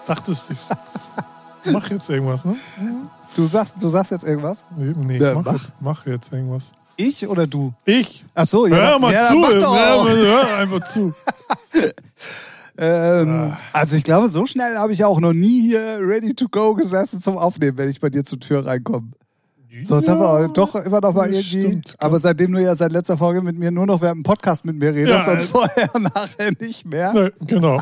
Dachtest du, mach jetzt irgendwas, ne? Du sagst jetzt irgendwas? Nee, Ja, mach jetzt irgendwas. Ich oder du? Ich? Ach so, ja. Hör mal zu. Mach doch. Hör einfach zu. Also ich glaube, so schnell habe ich auch noch nie hier ready to go gesessen zum Aufnehmen, wenn ich bei dir zur Tür reinkomme. Sonst haben wir doch immer noch mal irgendwie. Stimmt, aber seitdem du ja seit letzter Folge mit mir nur noch während dem Podcast mit mir redest Ja, und vorher und nachher nicht mehr. Ne, genau.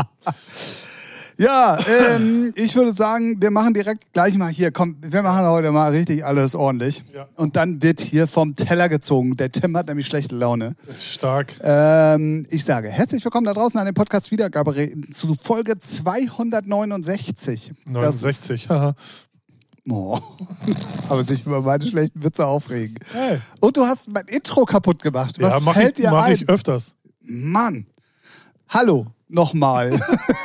Ja, ich würde sagen, wir machen direkt gleich mal hier. Komm, wir machen heute mal richtig alles ordentlich. Ja. Und dann wird hier vom Teller gezogen. Der Tim hat nämlich schlechte Laune. Stark. Ich sage herzlich willkommen da draußen an den Podcast Wiedergabe zu Folge 269. 69, haha. Oh. Aber sich über meine schlechten Witze aufregen. Hey. Und du hast mein Intro kaputt gemacht. Was fällt dir mach ein? ich öfters. Mann. Hallo, nochmal.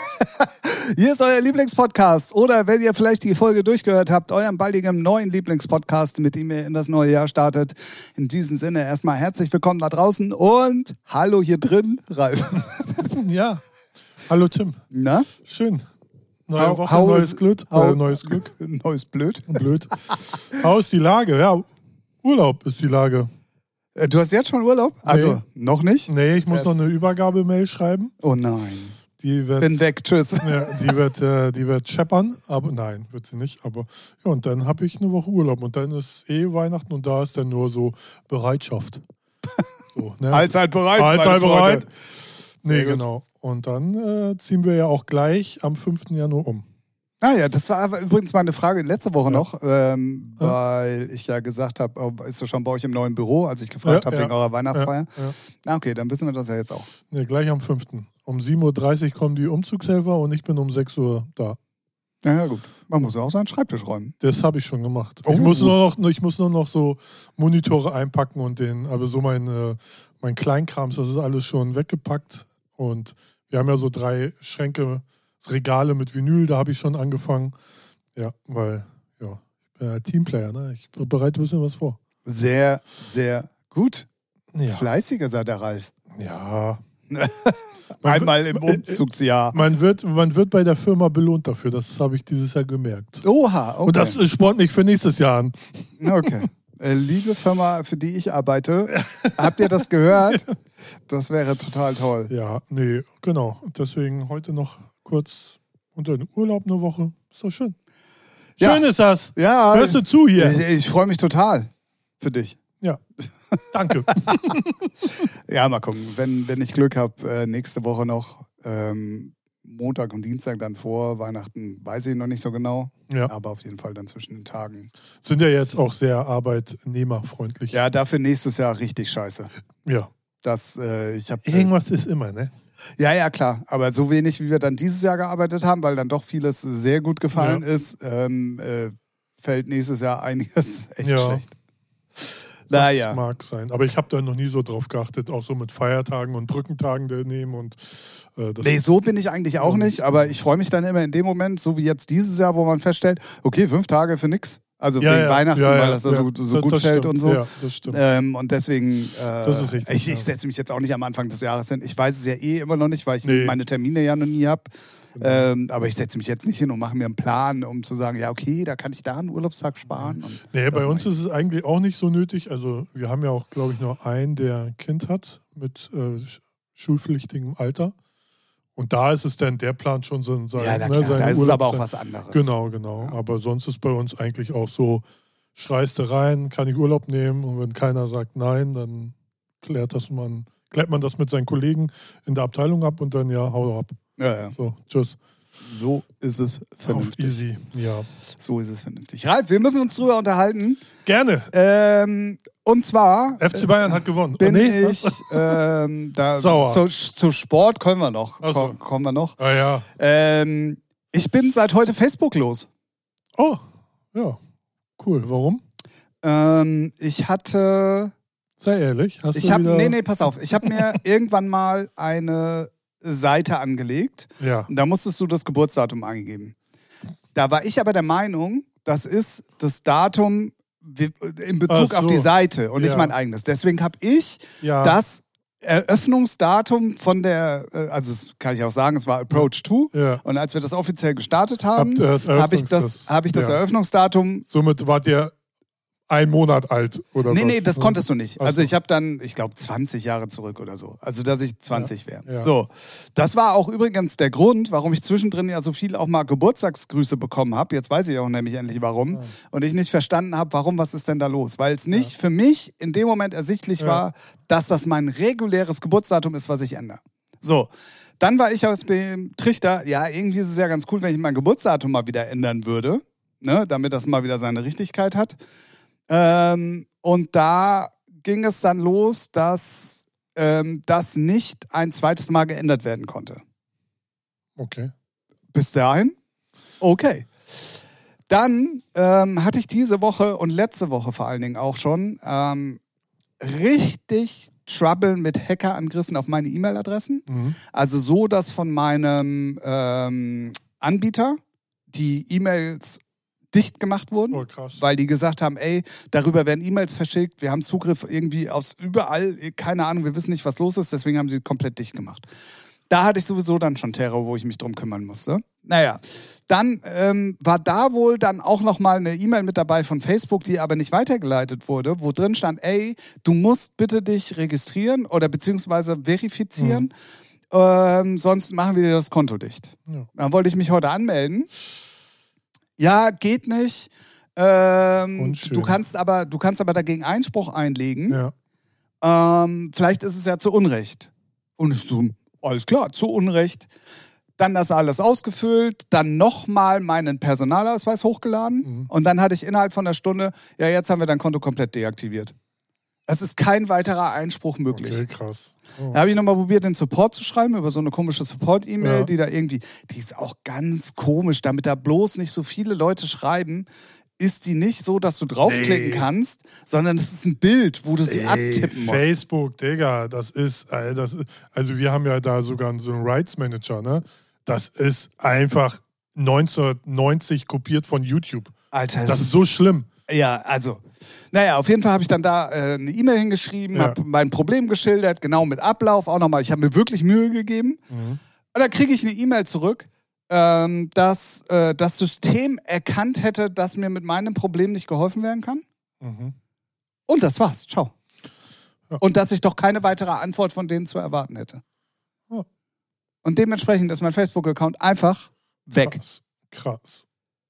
Hier ist euer Lieblingspodcast. Oder wenn ihr vielleicht die Folge durchgehört habt, eurem baldigen neuen Lieblingspodcast, mit dem ihr in das neue Jahr startet. In diesem Sinne erstmal herzlich willkommen da draußen und hallo hier drin, Ralf. Ja. Hallo Tim. Na? Schön. Neue Woche, neues Glück. Neues Glück. Neues Blöd. Blöd. How ist die Lage? Ja, Urlaub ist die Lage. Du hast jetzt schon Urlaub? Also, noch nicht? Nee, ich muss noch eine Übergabemail schreiben. Oh nein. Die wird, Bin weg, tschüss. Ja, die wird scheppern, aber nein, wird sie nicht. Aber ja, und dann habe ich eine Woche Urlaub und dann ist Weihnachten und da ist dann nur so Bereitschaft. So, ne? Allzeit bereit. Allzeit bereit. Nee, Sehr gut. genau. Und dann ziehen wir ja auch gleich am 5. Januar um. Ah ja, das war aber übrigens meine Frage letzte Woche noch, weil ich ja gesagt habe, ist du schon bei euch im neuen Büro, als ich gefragt habe wegen eurer Weihnachtsfeier? Ja. Ah, okay, dann wissen wir das ja jetzt auch. Nee, gleich am 5. Um 7.30 Uhr kommen die Umzugshelfer und ich bin um 6 Uhr da. Ja, gut. Man muss ja auch seinen Schreibtisch räumen. Das habe ich schon gemacht. Oh. Ich muss nur noch so Monitore einpacken und aber so mein Kleinkrams, das ist alles schon weggepackt. Und wir haben ja so 3 Schränke, Regale mit Vinyl, da habe ich schon angefangen. Ja, weil, ja, ich bin ja Teamplayer, ne? Ich bereite ein bisschen was vor. Sehr, sehr gut. Ja. Fleißiger, sagt der Ralf. Ja. Einmal im Umzugsjahr. Man wird bei der Firma belohnt dafür, das habe ich dieses Jahr gemerkt. Oha, okay. Und das spornt mich für nächstes Jahr an. Okay. Liebe Firma, für die ich arbeite, habt ihr das gehört? Das wäre total toll. Ja, nee, genau. Deswegen heute noch kurz unter den Urlaub eine Woche. Ist doch schön. Ja. Schön ist das. Ja. Hörst du zu hier? Ich freue mich total für dich. Ja. Danke. Ja, mal gucken. Wenn ich Glück habe, nächste Woche noch Montag und Dienstag dann vor Weihnachten, weiß ich noch nicht so genau. Ja. Aber auf jeden Fall dann zwischen den Tagen. Sind ja jetzt auch sehr arbeitnehmerfreundlich. Ja, dafür nächstes Jahr richtig scheiße. Ja. Irgendwas ist immer, ne? Ja, klar. Aber so wenig, wie wir dann dieses Jahr gearbeitet haben, weil dann doch vieles sehr gut gefallen ist, fällt nächstes Jahr einiges echt schlecht. Das mag sein. Aber ich habe da noch nie so drauf geachtet, auch so mit Feiertagen und Brückentagen daneben. Und, nee, so bin ich eigentlich auch nicht. Aber ich freue mich dann immer in dem Moment, so wie jetzt dieses Jahr, wo man feststellt, okay, 5 Tage für nix. Also wegen Weihnachten, weil das da so gut fällt und so. Ja, das stimmt. Und deswegen, das ist richtig, ich setze mich jetzt auch nicht am Anfang des Jahres hin. Ich weiß es ja immer noch nicht, weil ich meine Termine ja noch nie habe. Genau. Aber ich setze mich jetzt nicht hin und mache mir einen Plan, um zu sagen, ja okay, da kann ich da einen Urlaubstag sparen. Und nee, bei uns ist es eigentlich auch nicht so nötig. Also wir haben ja auch, glaube ich, noch einen, der ein Kind hat mit schulpflichtigem Alter. Und da ist es dann, der plant schon sein ja, na klar, da ist es aber auch was anderes. Genau. Ja. Aber sonst ist bei uns eigentlich auch so, schreist du rein, kann ich Urlaub nehmen? Und wenn keiner sagt nein, dann klärt man das mit seinen Kollegen in der Abteilung ab und dann hau ab. Ja. So, tschüss. So ist es vernünftig. Auf easy, ja. So ist es vernünftig. Ralf, wir müssen uns drüber unterhalten. Gerne. Und zwar FC Bayern hat gewonnen. Bin ich zu Sport kommen wir noch. So. Kommen wir noch. Ah, ja. Ich bin seit heute Facebook los. Oh, ja. Cool. Warum? Ich hatte. Sei ehrlich. Nee, pass auf. Ich habe mir irgendwann mal eine Seite angelegt. Ja. Und da musstest du das Geburtsdatum angeben. Da war ich aber der Meinung, das ist das Datum in Bezug auf die Seite und nicht mein eigenes. Deswegen habe ich das Eröffnungsdatum von der, also das kann ich auch sagen, es war Approach 2. Ja. Und als wir das offiziell gestartet haben, habe ich das ja. Eröffnungsdatum. Somit wart ihr 1 Monat alt oder was? Nee, das konntest du nicht. Ach Also so. ich habe dann, ich glaube, 20 Jahre zurück oder so. Also dass ich 20 wäre. Ja. So, das war auch übrigens der Grund, warum ich zwischendrin ja so viel auch mal Geburtstagsgrüße bekommen habe. Jetzt weiß ich auch nämlich endlich warum. Ja. Und ich nicht verstanden habe, warum, was ist denn da los? Weil es nicht für mich in dem Moment ersichtlich war, dass das mein reguläres Geburtsdatum ist, was ich ändere. So, dann war ich auf dem Trichter, ja, irgendwie ist es ja ganz cool, wenn ich mein Geburtsdatum mal wieder ändern würde, ne, damit das mal wieder seine Richtigkeit hat. Und da ging es dann los, dass das nicht ein zweites Mal geändert werden konnte. Okay. Bis dahin? Okay. Dann hatte ich diese Woche und letzte Woche vor allen Dingen auch schon richtig Trouble mit Hackerangriffen auf meine E-Mail-Adressen. Mhm. Also so, dass von meinem Anbieter die E-Mails dicht gemacht wurden, Oh, krass. weil die gesagt haben, ey, darüber werden E-Mails verschickt, wir haben Zugriff irgendwie aus überall, keine Ahnung, wir wissen nicht, was los ist, deswegen haben sie komplett dicht gemacht. Da hatte ich sowieso dann schon Terror, wo ich mich drum kümmern musste. Naja, dann war da wohl dann auch nochmal eine E-Mail mit dabei von Facebook, die aber nicht weitergeleitet wurde, wo drin stand, ey, du musst bitte dich registrieren oder beziehungsweise verifizieren, sonst machen wir dir das Konto dicht. Ja. Dann wollte ich mich heute anmelden. Ja, geht nicht. Unschön. Du kannst aber dagegen Einspruch einlegen. Ja. Vielleicht ist es ja zu Unrecht. Und ich so, alles klar, zu Unrecht. Dann das alles ausgefüllt, dann nochmal meinen Personalausweis hochgeladen und dann hatte ich innerhalb von einer Stunde, ja, jetzt haben wir dein Konto komplett deaktiviert. Es ist kein weiterer Einspruch möglich. Okay, krass. Oh. Da habe ich nochmal probiert, den Support zu schreiben, über so eine komische Support-E-Mail, Ja. die da irgendwie, die ist auch ganz komisch, damit da bloß nicht so viele Leute schreiben, ist die nicht so, dass du draufklicken kannst, sondern es ist ein Bild, wo du sie abtippen musst. Facebook, Digga, das ist, also wir haben ja da sogar so einen Rights Manager, ne? Das ist einfach 1990 kopiert von YouTube. Alter, Das ist so schlimm. Ja, also, naja, auf jeden Fall habe ich dann da eine E-Mail hingeschrieben, habe mein Problem geschildert, genau mit Ablauf auch nochmal. Ich habe mir wirklich Mühe gegeben. Und dann kriege ich eine E-Mail zurück, dass das System erkannt hätte, dass mir mit meinem Problem nicht geholfen werden kann. Mhm. Und das war's. Ciao. Ja. Und dass ich doch keine weitere Antwort von denen zu erwarten hätte. Ja. Und dementsprechend ist mein Facebook-Account einfach weg. Krass.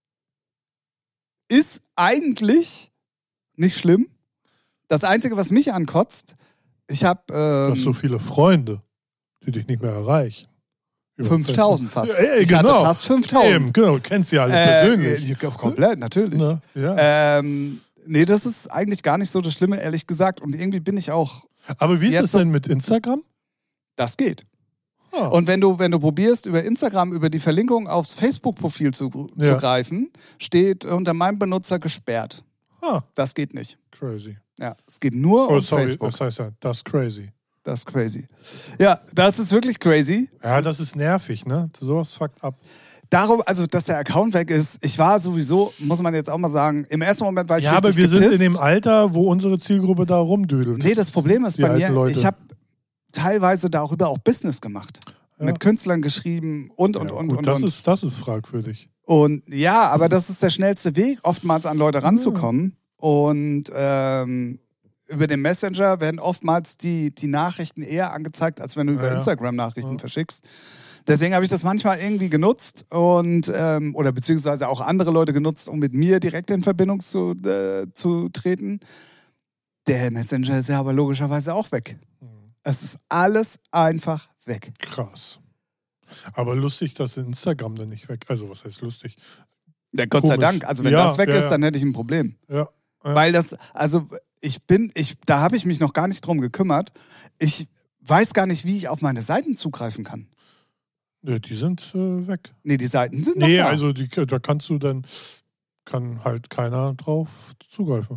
Ist eigentlich nicht schlimm. Das Einzige, was mich ankotzt, ich habe Du hast so viele Freunde, die dich nicht mehr erreichen. 5.000 fast. Ja, ich genau. hatte fast 5.000. Eben, genau, du kennst sie alle persönlich. Komplett, natürlich. Ne? Ja. Nee, das ist eigentlich gar nicht so das Schlimme, ehrlich gesagt. Und irgendwie bin ich auch, Aber wie ist jetzt es denn mit Instagram? das geht. Ah. Und wenn du probierst, über Instagram, über die Verlinkung aufs Facebook-Profil zu greifen, steht unter meinem Benutzer gesperrt. Das geht nicht. Crazy. Ja, es geht nur Oh, auf sorry, Facebook. das heißt ja, das ist crazy. Das ist crazy. Ja, das ist wirklich crazy. Ja, das ist nervig, ne? Sowas fuckt ab. Darum, also, dass der Account weg ist, ich war sowieso, muss man jetzt auch mal sagen, im ersten Moment war ich Ja, richtig aber wir sind gepisst. in dem Alter, wo unsere Zielgruppe da rumdüdelt. Nee, das Problem ist Die bei alten mir, Leute. ich habe teilweise darüber auch Business gemacht. Ja. Mit Künstlern geschrieben und. Das ist fragwürdig. Und ja, aber das ist der schnellste Weg, oftmals an Leute ranzukommen. Und über den Messenger werden oftmals die Nachrichten eher angezeigt, als wenn du über Instagram Nachrichten verschickst. Deswegen habe ich das manchmal irgendwie genutzt und oder beziehungsweise auch andere Leute genutzt, um mit mir direkt in Verbindung zu treten. Der Messenger ist ja aber logischerweise auch weg. Es ist alles einfach weg. Krass. Aber lustig, dass Instagram dann nicht weg. Also, was heißt lustig? Ja, Gott sei Dank. Also, wenn das weg ist, dann hätte ich ein Problem. Ja. Weil das, also, da habe ich mich noch gar nicht drum gekümmert. Ich weiß gar nicht, wie ich auf meine Seiten zugreifen kann. Ja, die sind weg. Nee, die Seiten sind noch Nee, da. also da kann halt keiner drauf zugreifen.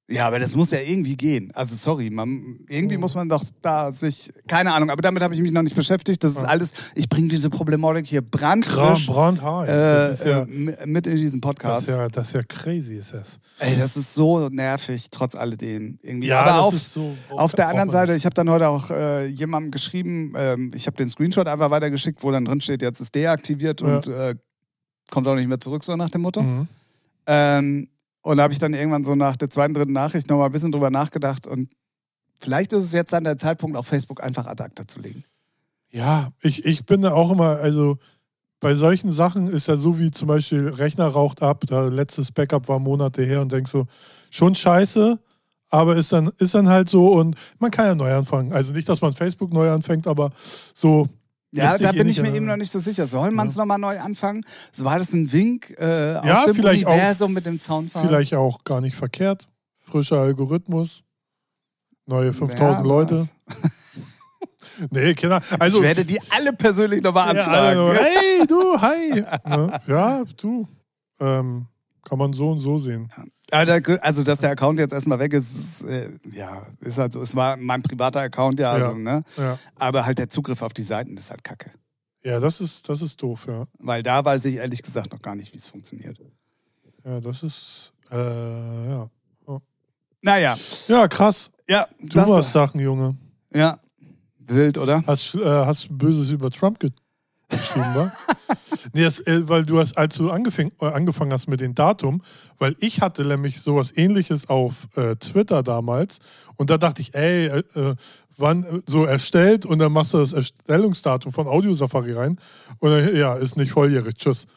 Ja, aber das muss ja irgendwie gehen. Also sorry, irgendwie muss man doch da sich, keine Ahnung, aber damit habe ich mich noch nicht beschäftigt. Das ist alles, ich bringe diese Problematik hier brandfrisch mit in diesen Podcast. Das ist ja crazy, ist das. Ey, das ist so nervig, trotz alledem. Irgendwie. Ja, aber auf der anderen Seite, ich habe dann heute auch jemandem geschrieben, ich habe den Screenshot einfach weitergeschickt, wo dann drin steht, jetzt ist deaktiviert und kommt auch nicht mehr zurück, so nach dem Motto. Und da habe ich dann irgendwann so nach der zweiten, dritten Nachricht nochmal ein bisschen drüber nachgedacht und vielleicht ist es jetzt dann der Zeitpunkt, auf Facebook einfach ad acta zu legen. Ja, ich bin da auch immer, also bei solchen Sachen ist ja so wie zum Beispiel Rechner raucht ab, da letztes Backup war Monate her und denkst so, schon scheiße, aber ist dann halt so und man kann ja neu anfangen. Also nicht, dass man Facebook neu anfängt, aber so. Ja, da bin ich mir eben noch nicht so sicher. Soll man es nochmal neu anfangen? So war das ein Wink aus dem Universum mit dem Zaunpfahl? Vielleicht auch gar nicht verkehrt. Frischer Algorithmus. Neue 5000 Leute. Nee, Kinder. Also, ich werde die alle persönlich nochmal anfragen. Also, hey, du, hi. Ja, du. Kann man so und so sehen. Also, dass der Account jetzt erstmal weg ist, ist halt so. Es war mein privater Account, ne? Ja. Aber halt der Zugriff auf die Seiten ist halt kacke. Ja, das ist doof, ja. Weil da weiß ich ehrlich gesagt noch gar nicht, wie es funktioniert. Ja, das ist, ja. Oh. Naja. Ja, krass. Ja, du hast Sachen, Junge. Ja. Wild, oder? Hast du Böses über Trump geschrieben, wa? Nee, weil du hast, als du angefangen hast mit dem Datum, weil ich hatte nämlich sowas Ähnliches auf Twitter damals und da dachte ich, wann so erstellt und dann machst du das Erstellungsdatum von Audio Safari rein und dann, ja, ist nicht volljährig, tschüss.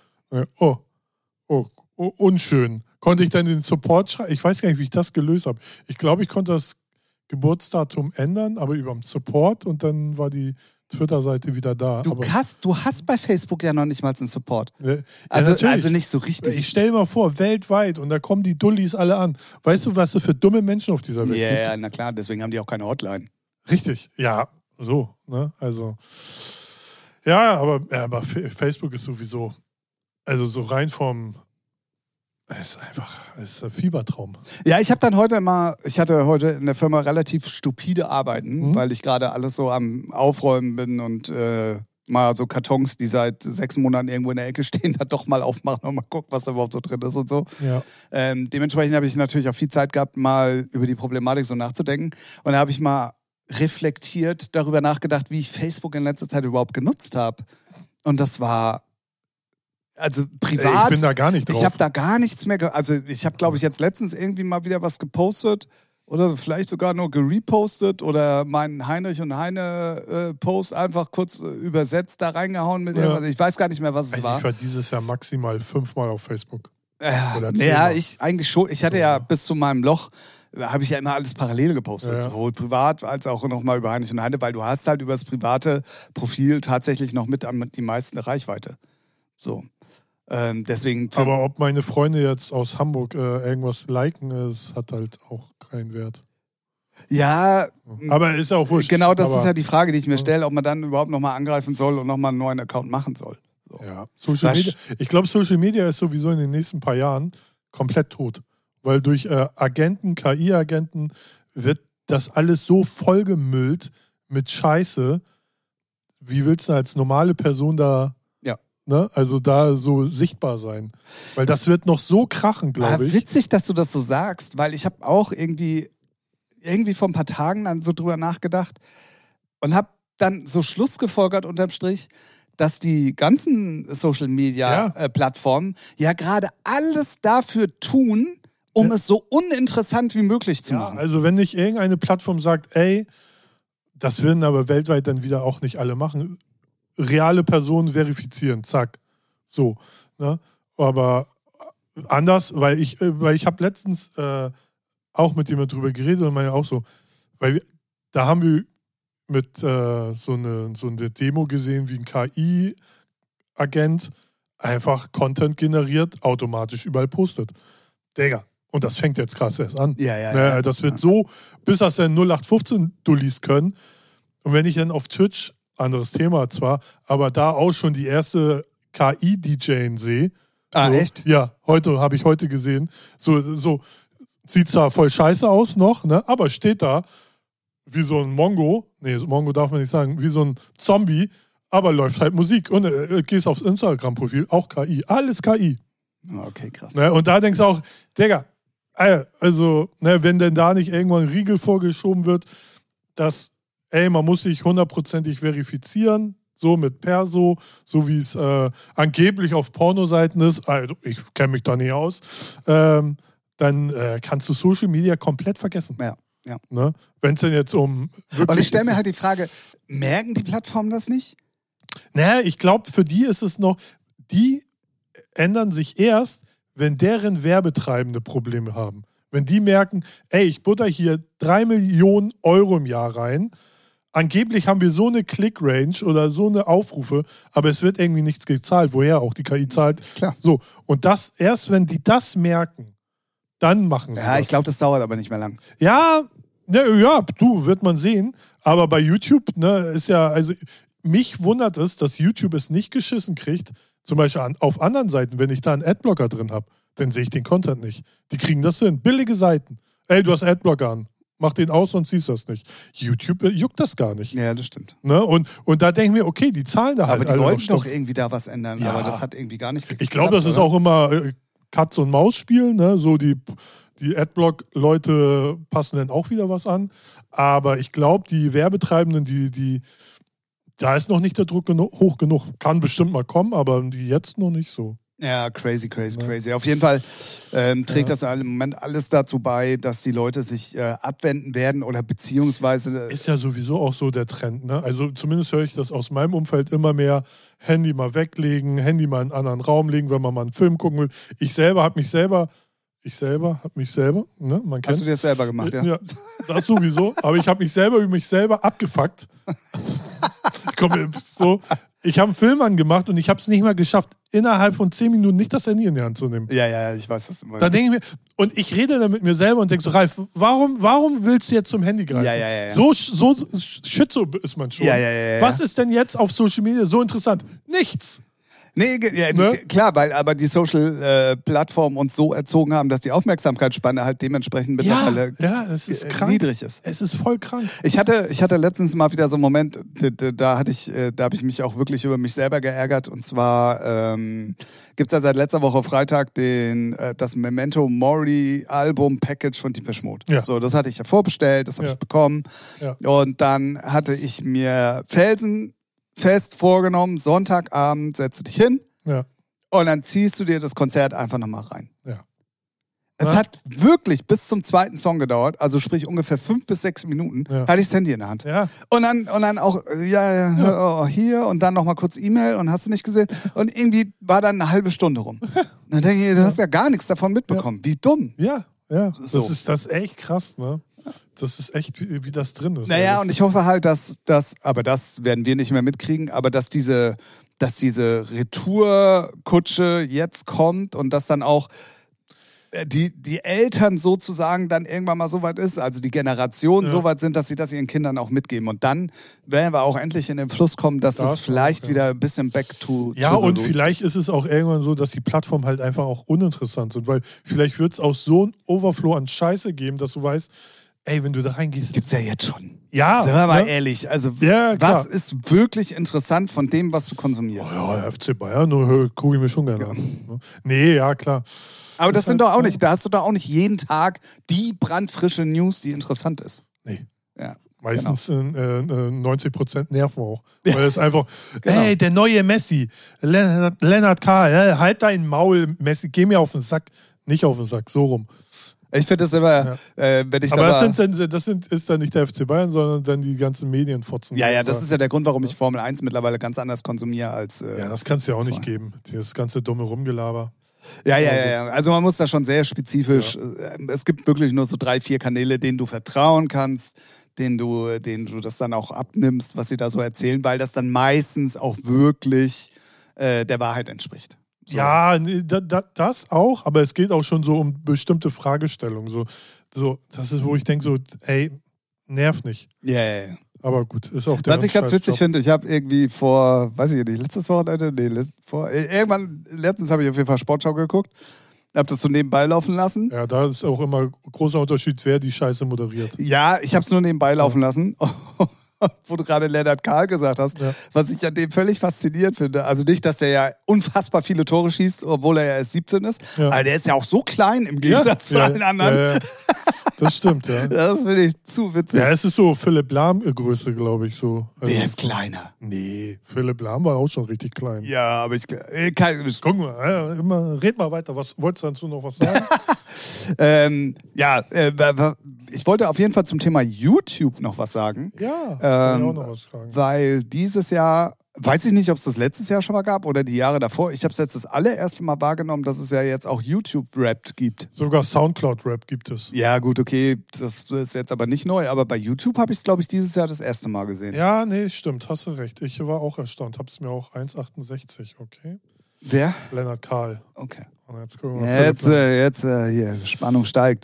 Unschön. Konnte ich dann den Support schreiben? Ich weiß gar nicht, wie ich das gelöst habe. Ich glaube, ich konnte das Geburtsdatum ändern, aber über den Support und dann war die Twitter-Seite wieder da. Du hast bei Facebook ja noch nicht mal einen Support. Ja, also nicht so richtig. Ich stelle mir vor, weltweit und da kommen die Dullis alle an. Weißt du, was es für dumme Menschen auf dieser Welt gibt? Ja, na klar, deswegen haben die auch keine Hotline. Richtig, ja, so, ne, also ja, aber Facebook ist sowieso, also so rein vom ist ein Fiebertraum. Ja, ich hatte heute in der Firma relativ stupide Arbeiten, weil ich gerade alles so am Aufräumen bin und mal so Kartons, die seit 6 Monaten irgendwo in der Ecke stehen, da doch mal aufmachen und mal gucken, was da überhaupt so drin ist und so. Ja. Dementsprechend habe ich natürlich auch viel Zeit gehabt, mal über die Problematik so nachzudenken. Und da habe ich mal reflektiert darüber nachgedacht, wie ich Facebook in letzter Zeit überhaupt genutzt habe. Und das war also privat. Ich bin da gar nicht drauf. Ich habe da gar nichts mehr. Also ich habe, glaube ich, jetzt letztens irgendwie mal wieder was gepostet oder vielleicht sogar nur gerepostet oder meinen Heinrich und Heine Post einfach kurz übersetzt da reingehauen mit irgendwas. Ich weiß gar nicht mehr, was es war. Ich war dieses Jahr maximal 5-mal auf Facebook. Ich eigentlich schon. Ich hatte ja bis zu meinem Loch habe ich ja immer alles parallel gepostet, sowohl privat als auch nochmal über Heinrich und Heine, weil du hast halt über das private Profil tatsächlich noch mit die meiste Reichweite. So. Deswegen. Aber ob meine Freunde jetzt aus Hamburg irgendwas liken, es hat halt auch keinen Wert. Ja. Aber ist ja auch wurscht. Genau, das ist ja die Frage, die ich mir stelle, ob man dann überhaupt nochmal angreifen soll und nochmal einen neuen Account machen soll. So. Ja, Social Media. Ich glaube, Social Media ist sowieso in den nächsten paar Jahren komplett tot. Weil durch Agenten, KI-Agenten wird das alles so vollgemüllt mit Scheiße. Wie willst du als normale Person da also da so sichtbar sein. Weil das wird noch so krachen, glaube ich. Witzig, dass du das so sagst, weil ich habe auch irgendwie vor ein paar Tagen dann so drüber nachgedacht und habe dann so Schluss gefolgert unterm Strich, dass die ganzen Social-Media-Plattformen ja gerade alles dafür tun, um es so uninteressant wie möglich zu machen. Also wenn nicht irgendeine Plattform sagt, ey, das würden aber weltweit dann wieder auch nicht alle machen, reale Personen verifizieren, zack. So. Ne? Aber anders, weil ich habe letztens auch mit jemand drüber geredet und meine auch so, weil da haben wir mit so eine Demo gesehen, wie ein KI-Agent einfach Content generiert, automatisch überall postet. Digga. Und das fängt jetzt krass erst an. Ja. Das wird so, bis das dann 0815-Dullis können. Und wenn ich dann auf Twitch, anderes Thema zwar, aber da auch schon die erste KI-DJ sehe. Echt? Ja, habe ich heute gesehen. So Sieht zwar voll scheiße aus noch, ne? Aber steht da wie so ein Mongo, Mongo darf man nicht sagen, wie so ein Zombie, aber läuft halt Musik. Und gehst aufs Instagram-Profil, auch KI. Alles KI. Okay, krass. Ne? Und da denkst du auch, Digga, also, ne, wenn denn da nicht irgendwann ein Riegel vorgeschoben wird, dass, man muss sich 100%ig verifizieren, so mit Perso, so wie es angeblich auf Pornoseiten ist, also ich kenne mich da nicht aus, dann kannst du Social Media komplett vergessen. Ja. Ne? Wenn es denn jetzt um... Und ich stelle mir halt die Frage, merken die Plattformen das nicht? Naja, ich glaube, für die ist es noch, die ändern sich erst, wenn deren Werbetreibende Probleme haben. Wenn die merken, ich butter hier 3 Millionen Euro im Jahr rein, angeblich haben wir so eine Click-Range oder so eine Aufrufe, aber es wird irgendwie nichts gezahlt, woher auch die KI zahlt. Klar. So, und das, erst wenn die das merken, dann machen sie das. Ja, ich glaube, das dauert aber nicht mehr lang. Ja, wird man sehen. Aber bei YouTube, ne, ist ja, also mich wundert es, dass YouTube es nicht geschissen kriegt, zum Beispiel auf anderen Seiten, wenn ich da einen Adblocker drin habe, dann sehe ich den Content nicht. Die kriegen das hin. Billige Seiten. Du hast Adblocker an. Mach den aus, sonst siehst du das nicht. YouTube juckt das gar nicht. Ja, das stimmt. Ne? Und da denken wir, okay, die zahlen da halt. Aber die wollten doch irgendwie da was ändern, ja. Aber das hat irgendwie gar nicht geklappt. Ich glaube, das ist auch immer Katz- und Maus-Spiel, ne? So die Adblock-Leute passen dann auch wieder was an. Aber ich glaube, die Werbetreibenden, da ist noch nicht der Druck hoch genug. Kann bestimmt mal kommen, aber jetzt noch nicht so. Ja, crazy. Auf jeden Fall trägt das im Moment alles dazu bei, dass die Leute sich abwenden werden oder beziehungsweise... Ist ja sowieso auch so der Trend, ne? Also zumindest höre ich das aus meinem Umfeld immer mehr. Handy mal weglegen, Handy mal in einen anderen Raum legen, wenn man mal einen Film gucken will. Ich selber habe mich selber, ne? Man Hast du dir das selber gemacht, ja? Ja, das sowieso. Aber ich habe mich selber über mich selber abgefuckt. Ich habe einen Film angemacht und ich habe es nicht mal geschafft, innerhalb von 10 Minuten nicht das Handy in die Hand zu nehmen. Ja, ich weiß, was du meinst. Da denke ich mir, und ich rede dann mit mir selber und denke so, Ralf, warum willst du jetzt zum Handy greifen? Ja. So schizo ist man schon. Ja. Was ist denn jetzt auf Social Media so interessant? Nichts. Nee, ne? Klar, weil aber die Social-Plattformen uns so erzogen haben, dass die Aufmerksamkeitsspanne halt dementsprechend mittlerweile es ist krank. niedrig ist. Es ist voll krank. Ich hatte letztens mal wieder so einen Moment, da habe ich mich auch wirklich über mich selber geärgert. Und zwar gibt es ja seit letzter Woche Freitag das Memento Mori Album Package von Depeche Mode. Ja. So, das hatte ich ja vorbestellt, das habe ich bekommen. Ja. Und dann hatte ich mir felsenfest vorgenommen, Sonntagabend setzt du dich hin und dann ziehst du dir das Konzert einfach nochmal rein. Ja. Es hat wirklich bis zum zweiten Song gedauert, also sprich ungefähr 5 bis 6 Minuten, hatte ich das Handy in der Hand. Ja. Und dann auch, hier und dann nochmal kurz E-Mail und hast du nicht gesehen. Und irgendwie war dann eine halbe Stunde rum. Dann denke ich, du hast ja gar nichts davon mitbekommen. Wie dumm. Ja. So. Das ist echt krass, ne? Das ist echt, wie das drin ist. Naja, und ich hoffe halt, aber das werden wir nicht mehr mitkriegen, aber dass diese Retourkutsche jetzt kommt und dass dann auch die Eltern sozusagen dann irgendwann mal so weit ist, also die Generation so weit sind, dass sie das ihren Kindern auch mitgeben. Und dann werden wir auch endlich in den Fluss kommen, dass es vielleicht wieder ein bisschen back to und vielleicht ist es auch irgendwann so, dass die Plattformen halt einfach auch uninteressant sind, weil vielleicht wird es auch so ein Overflow an Scheiße geben, dass du weißt, wenn du da reingehst... Gibt's ja jetzt schon. Ja. Sind wir mal ehrlich. Also, was ist wirklich interessant von dem, was du konsumierst? FC Bayern, gucke ich mir schon gerne an. Nee, ja, klar. Aber das sind doch auch nicht, da hast du doch auch nicht jeden Tag die brandfrische News, die interessant ist. Nee. Ja. Meistens 90% nerven auch. Weil es einfach, der neue Messi, Lennart K., halt dein Maul, Messi, geh mir auf den Sack. Nicht auf den Sack, so rum. Ich finde das immer, wenn ich aber das ist dann nicht der FC Bayern, sondern dann die ganzen Medienfotzen. Ja, das ist ja der Grund, warum ich Formel 1 mittlerweile ganz anders konsumiere als... das kannst du ja auch nicht geben, das ganze dumme Rumgelaber. Ja. Also man muss da schon sehr spezifisch... Es gibt wirklich nur so 3, 4 Kanäle, denen du vertrauen kannst, denen du das dann auch abnimmst, was sie da so erzählen, weil das dann meistens auch wirklich der Wahrheit entspricht. So. Ja, das auch, aber es geht auch schon so um bestimmte Fragestellungen. So, das ist, wo ich denke, so, nerv nicht. Ja. Aber gut, ist auch der Was ich ganz witzig finde, ich habe irgendwie vor, weiß ich nicht, letztes Wochenende, letztens habe ich auf jeden Fall Sportschau geguckt Hab das so nebenbei laufen lassen. Ja, da ist auch immer großer Unterschied, wer die Scheiße moderiert. Ja, ich habe es nur nebenbei laufen lassen. Wo du gerade Lennart Kahl gesagt hast, Ja. was ich an dem völlig faszinierend finde. Also nicht, dass der ja unfassbar viele Tore schießt, obwohl er ja erst 17 ist. Ja. Aber der ist ja auch so klein im Gegensatz zu allen anderen. Ja. Das stimmt, ja. Das finde ich zu witzig. Ja, es ist so Philipp Lahm-Größe, glaube ich, so. Also, Der ist kleiner. Nee, Philipp Lahm war auch schon richtig klein. Ja, aber ich kann. Guck mal, red mal weiter. Was wolltest du dazu noch was sagen? Ich wollte auf jeden Fall zum Thema YouTube noch was sagen. Ja, kann ich auch noch was sagen. Weil dieses Jahr, weiß ich nicht, ob es das letztes Jahr schon mal gab oder die Jahre davor. Ich habe es jetzt das allererste Mal wahrgenommen, dass es ja jetzt auch YouTube-Rap gibt. Sogar Soundcloud-Rap gibt es. Ja, gut, okay, das ist jetzt aber nicht neu. Aber bei YouTube habe ich es, glaube ich, dieses Jahr das erste Mal gesehen. Ja, nee, stimmt, hast du recht. Ich war auch erstaunt. Hab's mir auch 1,68, okay. Wer? Lennart Kahl. Okay. Und jetzt gucken wir mal. Jetzt hier, Spannung steigt.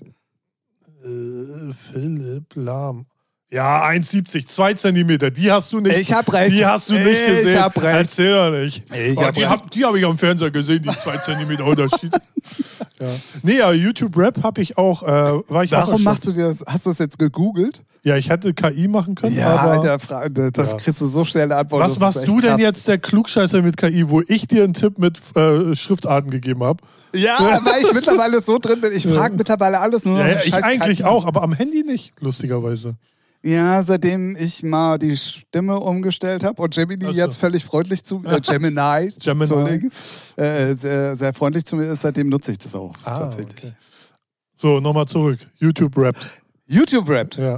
Philipp Lahm. Ja, 1,70, 2 Zentimeter. Die hast du nicht. Ich hab recht. Die hast du nicht gesehen. Ich hab recht. Erzähl doch nicht. Die hab ich am Fernseher gesehen, die 2 Zentimeter Unterschied. Ja. Nee, ja, YouTube-Rap habe ich auch. Warum machst du dir das? Hast du das jetzt gegoogelt? Ja, ich hätte KI machen können. Ja, aber Alter, das kriegst du so schnell eine Antwort. Was warst du denn jetzt der Klugscheißer mit KI, wo ich dir einen Tipp mit Schriftarten gegeben habe? Ja, weil ich mittlerweile so drin bin. Ich frage mittlerweile alles nur noch. Ja, ich eigentlich auch, aber am Handy nicht, lustigerweise. Ja, seitdem ich mal die Stimme umgestellt habe und Gemini jetzt völlig freundlich zu Gemini. Sehr, sehr freundlich zu mir ist, seitdem nutze ich das auch tatsächlich. Okay. So, nochmal zurück. YouTube-Rap. YouTube-Rap. Ja.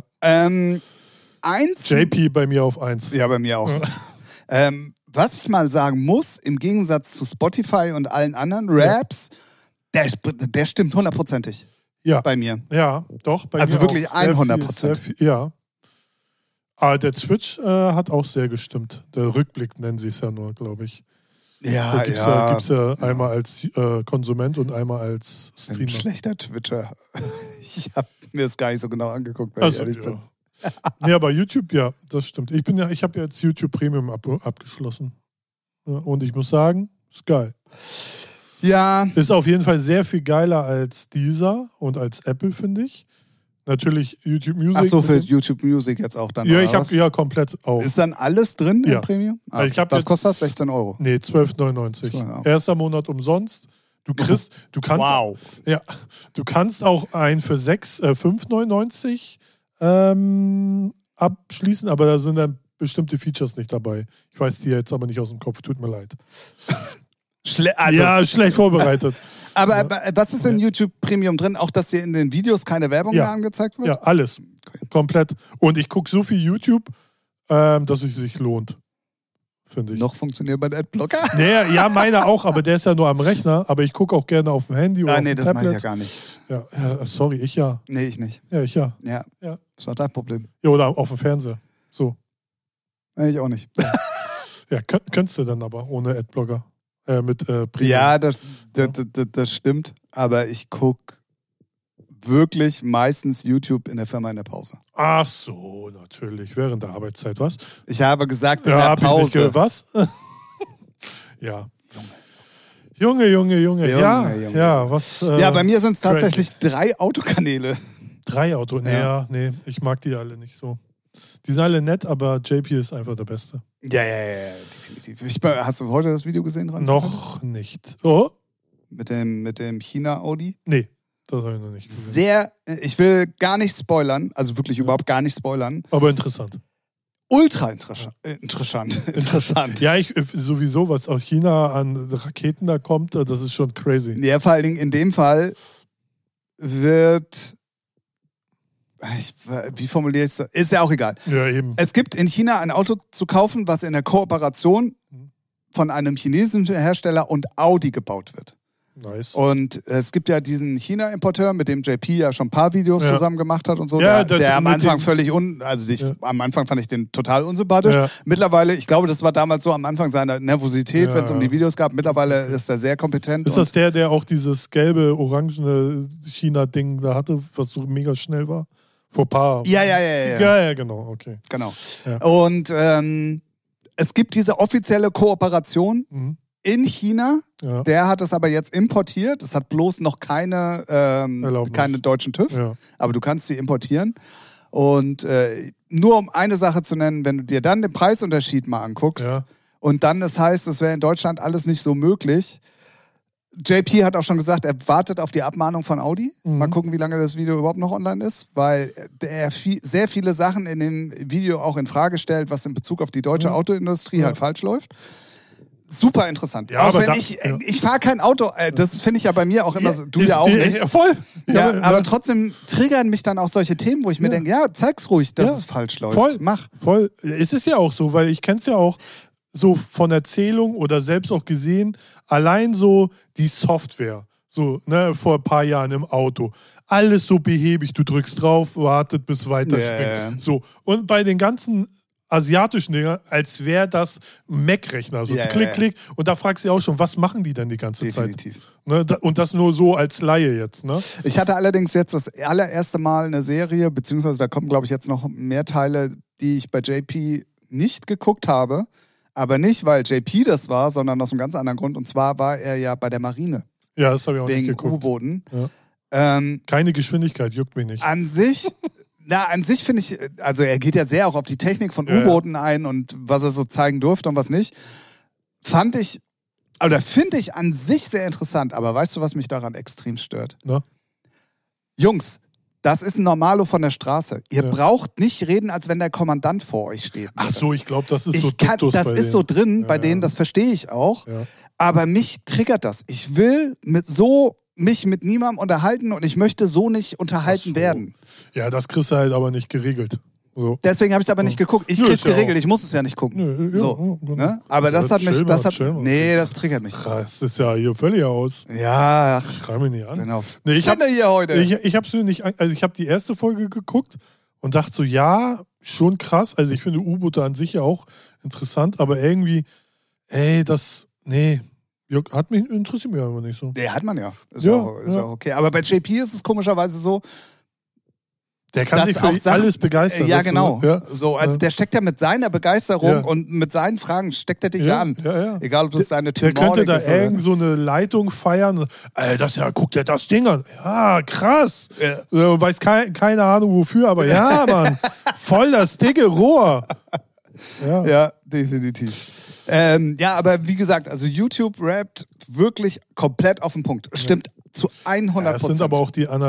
Eins. JP bei mir auf 1. Ja, bei mir auch. Was ich mal sagen muss, im Gegensatz zu Spotify und allen anderen Raps, der stimmt 100%ig. Ja. Bei mir. Ja, doch. Bei Also mir wirklich auch 100%. Ja. Aber der Twitch hat auch sehr gestimmt. Der Rückblick nennen sie es ja nur, glaube ich. Ja, Da gibt's ja einmal als Konsument und einmal als Streamer. Ein schlechter Twitcher. Ich habe mir das gar nicht so genau angeguckt, weil Also, ich ehrlich bin. Nee, aber YouTube, ja, das stimmt. Ich habe jetzt YouTube Premium abgeschlossen. Ja, und ich muss sagen, ist geil. Ja. Ist auf jeden Fall sehr viel geiler als dieser und als Apple, finde ich. Natürlich YouTube Music. Ach so, für YouTube Music jetzt auch dann. Ja, oder ich habe was? ja komplett auch. Ist dann alles drin Ja. im Premium? Ah, Also ich hab was jetzt- kostet das? 16 Euro. Nee, 12,99. So, ja. Erster Monat umsonst. Du kannst, Wow. ja, du kannst auch einen für 5,99 abschließen, aber da sind dann bestimmte Features nicht dabei. Ich weiß die jetzt aber nicht aus dem Kopf, tut mir leid. Ja, schlecht vorbereitet. Aber was ist in YouTube Premium drin? Auch, dass dir in den Videos keine Werbung Ja. mehr angezeigt wird? Ja, alles. Komplett. Und ich gucke so viel YouTube, dass es sich lohnt. Finde ich. Noch funktioniert mein Adblocker? Nee, ja, meiner auch, aber der ist ja nur am Rechner. Aber ich gucke auch gerne auf dem Handy oder auf Nee, dem das meine Tablet. ich ja gar nicht. Ja, sorry, ich ja. Nee, ich nicht. Ja, ich ja. Ja. Ja. Ist doch dein Problem. Ja, oder auf dem Fernseher. So. Nee, ich auch nicht. Ja, könntest du dann aber ohne Adblocker. Mit Premium. Ja, das stimmt. Aber ich gucke wirklich meistens YouTube in der Firma in der Pause. Ach so, natürlich. Während der Arbeitszeit, was? Ich habe gesagt, in Ja, der hab ich nicht Pause. gehört. Was? Ja. Junge. Ja, was? Ja, bei mir sind es tatsächlich 3 Autokanäle. 3 Autos. Ja. Nee, ich mag die alle nicht so. Die sind alle nett, aber JP ist einfach der Beste. Ja, definitiv. Hast du heute das Video gesehen? Ran? Noch nicht. Oh? Mit dem China-Audi? Nee, das habe ich noch nicht gesehen. Ich will gar nicht spoilern, also wirklich überhaupt gar nicht spoilern. Aber interessant. Ultra interessant. Ja, sowieso, was aus China an Raketen da kommt, das ist schon crazy. Ja, vor allen Dingen in dem Fall wird... wie formuliere ich es? Ist ja auch egal. Ja, eben. Es gibt in China ein Auto zu kaufen, was in der Kooperation von einem chinesischen Hersteller und Audi gebaut wird. Nice. Und es gibt ja diesen China-Importeur, mit dem JP ja schon ein paar Videos zusammen gemacht hat und so. Ja, der am Anfang dem- am Anfang fand ich den total unsympathisch. Ja. Mittlerweile, ich glaube, das war damals so am Anfang seiner Nervosität, Ja. wenn es um die Videos gab. Mittlerweile ist er sehr kompetent. Ist das der auch dieses gelbe, orangene China-Ding da hatte, was so mega schnell war? Vor ein paar. Ja. Ja, genau, okay. Genau. Ja. Und es gibt diese offizielle Kooperation in China. Ja. Der hat es aber jetzt importiert. Es hat bloß noch keine deutschen TÜV, Ja. aber du kannst sie importieren. Und nur um eine Sache zu nennen, wenn du dir dann den Preisunterschied mal anguckst Ja. und dann das heißt, es wäre in Deutschland alles nicht so möglich. JP hat auch schon gesagt, er wartet auf die Abmahnung von Audi. Mal gucken, wie lange das Video überhaupt noch online ist, weil er sehr viele Sachen in dem Video auch in Frage stellt, was in Bezug auf die deutsche Autoindustrie halt falsch läuft. Super interessant. Ja, auch aber wenn ich fahre kein Auto, das finde ich ja bei mir auch immer so, du ja auch nicht. Voll. Ja, aber trotzdem triggern mich dann auch solche Themen, wo ich mir denke, ja, zeig's ruhig, dass es falsch läuft. Voll. Mach. Voll. Es ist ja auch so, weil ich kenne es ja auch so von Erzählung oder selbst auch gesehen, allein so die Software, so vor ein paar Jahren im Auto, alles so behäbig, du drückst drauf, wartet bis weiterspringt. So. Und bei den ganzen asiatischen Dinger, als wäre das ein Mac-Rechner. So klick, klick. Und da fragst du dich auch schon, was machen die denn die ganze Definitiv. Zeit? Und das nur so als Laie jetzt. Ne? Ich hatte allerdings jetzt das allererste Mal eine Serie, beziehungsweise da kommen, glaube ich, jetzt noch mehr Teile, die ich bei JP nicht geguckt habe. Aber nicht, weil JP das war, sondern aus einem ganz anderen Grund. Und zwar war er ja bei der Marine. Ja, das habe ich auch nicht wegen geguckt. U-Booten. Ja. Keine Geschwindigkeit, juckt mich nicht. An sich finde ich, also er geht ja sehr auch auf die Technik von U-Booten ein und was er so zeigen durfte und was nicht. Finde ich an sich sehr interessant. Aber weißt du, was mich daran extrem stört? Na? Jungs, das ist ein Normalo von der Straße. Ihr braucht nicht reden, als wenn der Kommandant vor euch steht. Ach so, ich glaube, das ist das ist so drin bei denen, das verstehe ich auch. Ja. Aber mich triggert das. Ich will mich mit niemandem unterhalten und ich möchte so nicht unterhalten werden. Ja, das kriegst du halt aber nicht geregelt. So. Deswegen habe ich es aber nicht geguckt. Ich krieg's geregelt, ich muss es ja nicht gucken. So, ne? Aber das hat mich, das triggert mich. Das ist ja hier völlig aus. Ja, Schreib mich nicht an. Genau. Ich habe hier heute. Ich habe ich habe die erste Folge geguckt und dachte so, ja, schon krass. Also ich finde U-Boote an sich ja auch interessant, aber irgendwie, interessiert mich aber nicht so. Nee, hat man ja. Ist auch okay. Aber bei JP ist es komischerweise so, der kann sich für alles begeistern. Ja, genau. Ja. So, also der steckt ja mit seiner Begeisterung und mit seinen Fragen steckt er dich an. Ja. Egal, ob das seine Der könnte da irgend so eine Leitung feiern. Guck dir das Ding an. Ja, krass. Ja. Weiß keine Ahnung wofür, aber ja, Mann. Voll das dicke Rohr. Ja, definitiv. Aber wie gesagt, also YouTube rappt wirklich komplett auf den Punkt. Stimmt zu 100%. Das sind aber auch die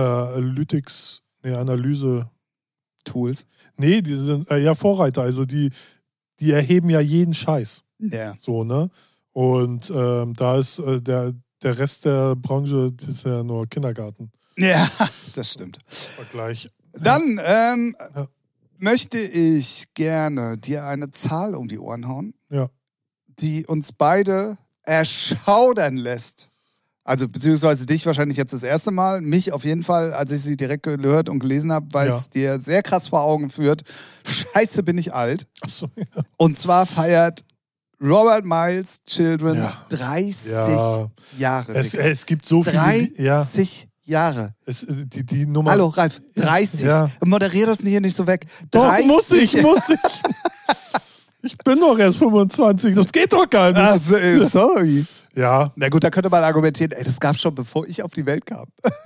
Analyse-Tools. Nee, die sind Vorreiter. Also die erheben ja jeden Scheiß. Ja. So, ne? Und da ist der Rest der Branche, das ist ja nur Kindergarten. Ja, das stimmt. Vergleich. Dann möchte ich gerne dir eine Zahl um die Ohren hauen, die uns beide erschaudern lässt. Also beziehungsweise dich wahrscheinlich jetzt das erste Mal, mich auf jeden Fall, als ich sie direkt gehört und gelesen habe, weil es dir sehr krass vor Augen führt. Scheiße, bin ich alt. Ach so, ja. Und zwar feiert Robert Miles Children 30 Jahre. Es gibt so viele. 30 Jahre. Die Nummer. Hallo, Ralf. 30. Ja. Moderier das hier nicht so weg. 30. Doch, muss ich. Ich bin doch erst 25. Das geht doch gar nicht. Also, sorry. Ja. Na gut, da könnte man argumentieren, das gab es schon, bevor ich auf die Welt kam.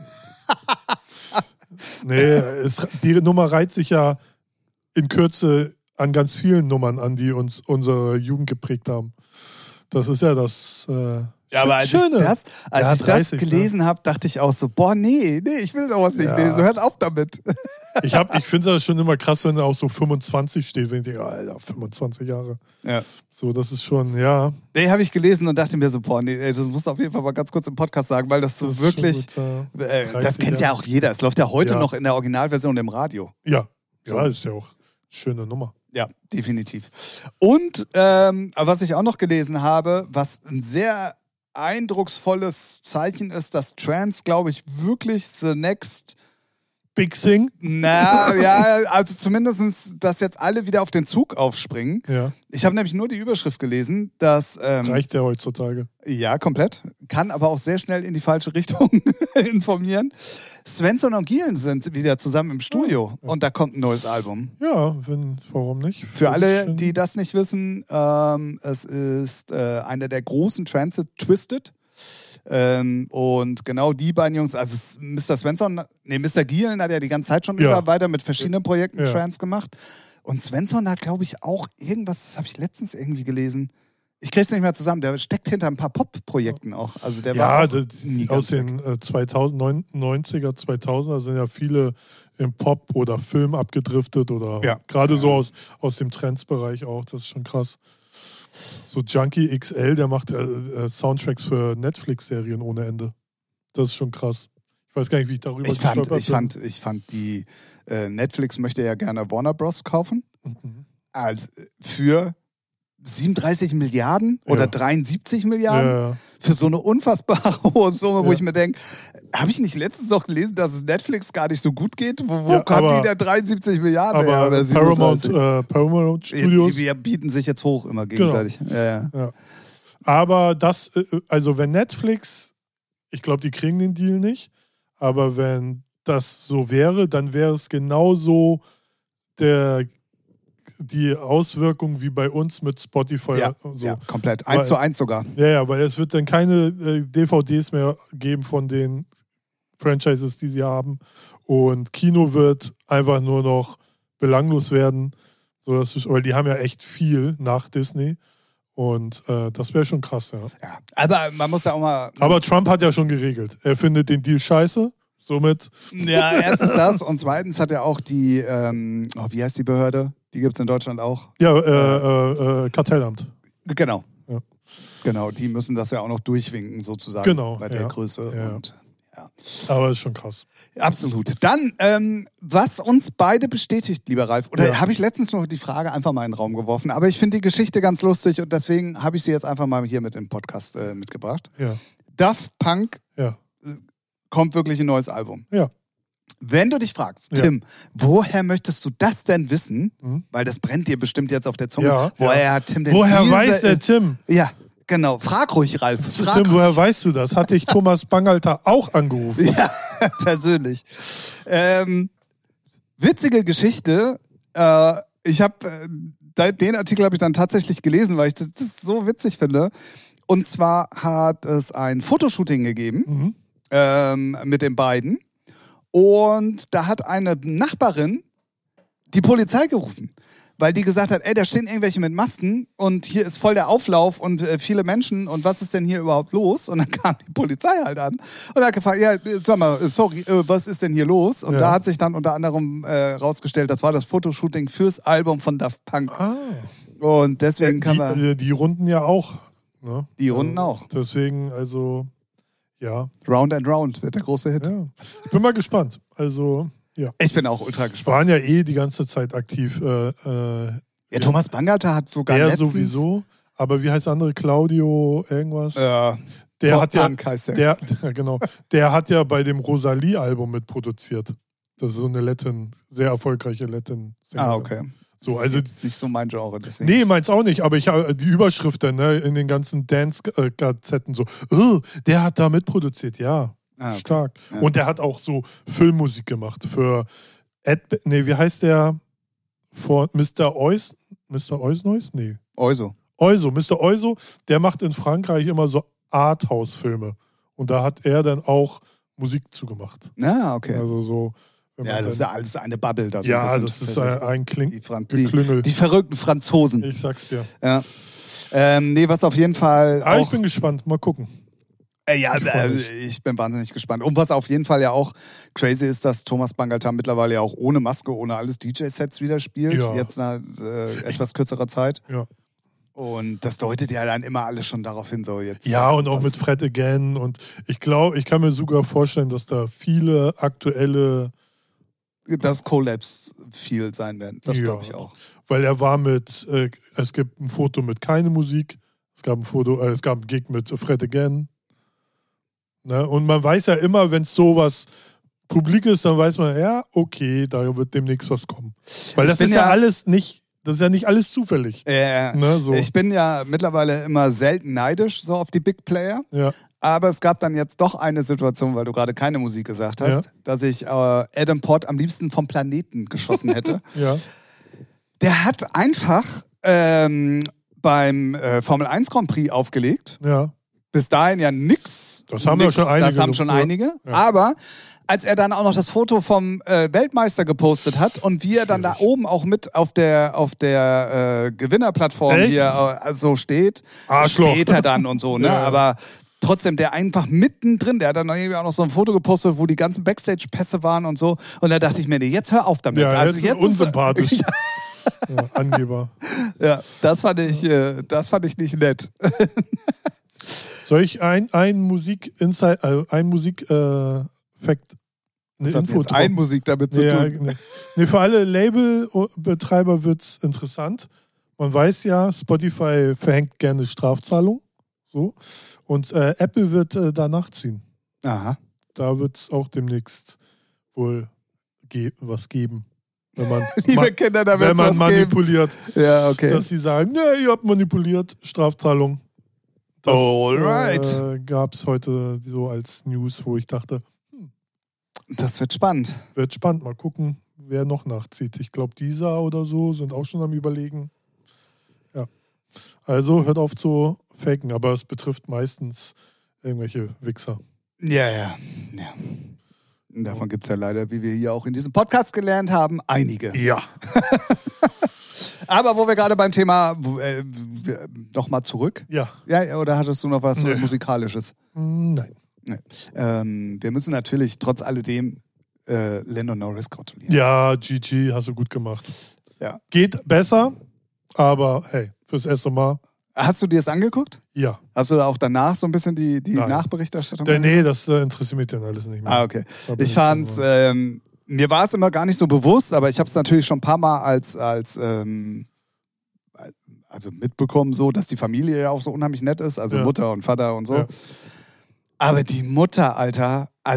Nee, die Nummer reiht sich ja in Kürze an ganz vielen Nummern an, die uns unsere Jugend geprägt haben. Das ist ja das aber als Schöne. ich das gelesen habe, dachte ich auch so, boah, nee, ich will sowas nicht lesen, hört auf damit. Ich finde das schon immer krass, wenn da auch so 25 steht, wenn ich denke, Alter, 25 Jahre. Ja. So, das ist schon, Nee, habe ich gelesen und dachte mir so, boah, nee, das musst du auf jeden Fall mal ganz kurz im Podcast sagen, weil das so wirklich, das kennt ja auch jeder. Es läuft ja heute noch in der Originalversion im Radio. Ja, ist ja auch eine schöne Nummer. Ja, definitiv. Und was ich auch noch gelesen habe, was ein sehr eindrucksvolles Zeichen ist, dass Trance, glaube ich, wirklich the next Big Thing? Na, ja, also zumindest, dass jetzt alle wieder auf den Zug aufspringen. Ja. Ich habe nämlich nur die Überschrift gelesen, dass... Reicht ja heutzutage. Ja, komplett. Kann aber auch sehr schnell in die falsche Richtung informieren. Svensson und Gielen sind wieder zusammen im Studio und da kommt ein neues Album. Ja, warum nicht? Für alle, die das nicht wissen, es ist einer der großen Trance, Twisted. Und genau die beiden Jungs, also Mr. Gielen hat ja die ganze Zeit schon immer weiter mit verschiedenen Projekten Trance gemacht. Und Svensson hat, glaube ich, auch irgendwas, das habe ich letztens irgendwie gelesen. Ich kriege es nicht mehr zusammen, der steckt hinter ein paar Pop-Projekten auch. Also der war auch nie aus ganz den 90er, 2000er sind ja viele im Pop oder Film abgedriftet oder gerade so aus dem Trends-Bereich auch, das ist schon krass. So Junkie XL, der macht Soundtracks für Netflix-Serien ohne Ende. Das ist schon krass. Ich weiß gar nicht, wie ich darüber gestolpert bin. Ich fand die Netflix möchte ja gerne Warner Bros. Kaufen. Also für 37 Milliarden oder 73 Milliarden für so eine unfassbar hohe Summe, wo ich mir denke, habe ich nicht letztens noch gelesen, dass es Netflix gar nicht so gut geht? Wo kamen die da 73 Milliarden her? Oder Paramount Studios. Die bieten sich jetzt hoch immer gegenseitig. Genau. Ja. Aber also wenn Netflix, ich glaube, die kriegen den Deal nicht, aber wenn das so wäre, dann wäre es genauso die Auswirkung wie bei uns mit Spotify. Ja, komplett. 1:1 sogar. Ja, weil es wird dann keine DVDs mehr geben von den Franchises, die sie haben. Und Kino wird einfach nur noch belanglos werden. Weil die haben ja echt viel nach Disney. Und das wäre schon krass, ja. Aber man muss ja auch mal... Aber Trump hat ja schon geregelt. Er findet den Deal scheiße. Somit... Ja, erstens das. Und zweitens hat er auch die... wie heißt die Behörde? Die gibt es in Deutschland auch. Ja, Kartellamt. Genau. Ja. Genau, die müssen das ja auch noch durchwinken, sozusagen. Genau. Bei der Größe. Ja. Und, aber ist schon krass. Absolut. Dann, was uns beide bestätigt, lieber Ralf, oder habe ich letztens noch die Frage einfach mal in den Raum geworfen, aber ich finde die Geschichte ganz lustig und deswegen habe ich sie jetzt einfach mal hier mit im Podcast mitgebracht. Ja. Daft Punk kommt wirklich ein neues Album. Ja. Wenn du dich fragst, Tim, woher möchtest du das denn wissen? Weil das brennt dir bestimmt jetzt auf der Zunge. Woher hat Tim denn weiß der Tim? Ja, genau. Frag ruhig, Ralf. Tim, woher weißt du das? Hat dich Thomas Bangalter auch angerufen? Ja, persönlich. Witzige Geschichte. Ich habe den Artikel habe ich dann tatsächlich gelesen, weil ich das so witzig finde. Und zwar hat es ein Fotoshooting gegeben mit den beiden. Und da hat eine Nachbarin die Polizei gerufen, weil die gesagt hat, da stehen irgendwelche mit Masken und hier ist voll der Auflauf und viele Menschen und was ist denn hier überhaupt los? Und dann kam die Polizei halt an und hat gefragt, sag mal, sorry, was ist denn hier los? Und da hat sich dann unter anderem rausgestellt, das war das Fotoshooting fürs Album von Daft Punk. Ah. Und deswegen kann man... Die runden ja auch. Ne? Die runden auch. Deswegen, also... Ja. Round and Round wird der große Hit. Ja. Ich bin mal gespannt. Also, ja. Ich bin auch ultra gespannt. Waren ja die ganze Zeit aktiv. Thomas Bangalter hat sogar letztens... sowieso. Aber wie heißt der andere? Claudio irgendwas? Der hat ja... Genau. Der hat ja bei dem Rosalie-Album mitproduziert. Das ist so eine sehr erfolgreiche Latin-Sängerin. okay. So, also, das ist nicht so mein Genre. Deswegen. Nee, meins auch nicht, aber ich habe die Überschrift dann in den ganzen Dance-Gazetten so, der hat da mitproduziert, ja, okay. Stark. Ja. Und der hat auch so Filmmusik gemacht für, wie heißt der, vor Mr. Oisnois? Nee. Oizo, Mr. Oizo, der macht in Frankreich immer so Arthouse-Filme. Und da hat er dann auch Musik zugemacht. Ja, okay. Also so... Ja, das ist ja alles eine Bubble. Da so das ist ein Geklüngel. Die verrückten Franzosen. Ich sag's dir. Ja. Was auf jeden Fall auch... ich bin gespannt. Mal gucken. Ich bin wahnsinnig gespannt. Und was auf jeden Fall ja auch crazy ist, dass Thomas Bangalter mittlerweile ja auch ohne Maske, ohne alles DJ-Sets wieder spielt. Ja. Jetzt nach etwas kürzerer Zeit. Ja. Und das deutet ja dann immer alles schon darauf hin, so jetzt. Ja, und auch mit Fred Again. Und ich glaube, ich kann mir sogar vorstellen, dass da viele aktuelle... Das Collabs viel sein werden. Das glaube ich auch. Weil er war es gibt ein Foto mit keine Musik, es gab ein Gig mit Fred Again. Ne? Und man weiß ja immer, wenn es sowas publik ist, dann weiß man, ja, okay, da wird demnächst was kommen. Weil das ist ja alles nicht, das ist ja nicht alles zufällig. Ne, so. Ich bin ja mittlerweile immer selten neidisch so auf die Big Player. Ja. Aber es gab dann jetzt doch eine Situation, weil du gerade keine Musik gesagt hast, dass ich Adam Pott am liebsten vom Planeten geschossen hätte. Ja. Der hat einfach beim Formel 1 Grand Prix aufgelegt. Ja. Bis dahin ja nix. Das haben schon einige. Das haben schon einige. Ja. Aber als er dann auch noch das Foto vom Weltmeister gepostet hat und wie er dann da oben auch mit auf der Gewinnerplattform hier so steht, später dann und so, ne? Ja. Aber trotzdem, der einfach mittendrin, der hat dann irgendwie auch noch so ein Foto gepostet, wo die ganzen Backstage-Pässe waren und so. Und da dachte ich mir, nee, jetzt hör auf damit. Ja, also jetzt ist unsympathisch. Ja, Angeber. Ja, das fand ich nicht nett. Soll ich ein Musik-Fact, eine Info drauf? Ein Musik damit zu tun. Nee, für alle Labelbetreiber wird es interessant. Man weiß ja, Spotify verhängt gerne Strafzahlung. So. Und Apple wird da nachziehen. Aha. Da wird es auch demnächst wohl was geben. Wenn man, Liebe Kinder, da wenn man manipuliert. Ja, okay. Dass sie sagen, nee, ihr habt manipuliert, Strafzahlung. Das gab es heute so als News, wo ich dachte, das wird spannend. Wird spannend. Mal gucken, wer noch nachzieht. Ich glaube, dieser oder so sind auch schon am Überlegen. Ja. Also hört auf zu faken, aber es betrifft meistens irgendwelche Wichser. Ja. Davon gibt es ja leider, wie wir hier auch in diesem Podcast gelernt haben, einige. Ja. Aber wo wir gerade beim Thema noch mal zurück. Ja. Ja. Oder hattest du noch was Musikalisches? Nein. Nee. Wir müssen natürlich trotz alledem Lando Norris gratulieren. Ja, GG, hast du gut gemacht. Ja. Geht besser, aber hey, fürs erste Mal. Hast du dir das angeguckt? Ja. Hast du da auch danach so ein bisschen die Nachberichterstattung? Nee, das interessiert mich dann alles nicht mehr. Ah, okay. Ich fand's, mir war es immer gar nicht so bewusst, aber ich habe es natürlich schon ein paar Mal also mitbekommen, so, dass die Familie ja auch so unheimlich nett ist, also Mutter und Vater und so. Ja. Aber die Mutter, Alter, da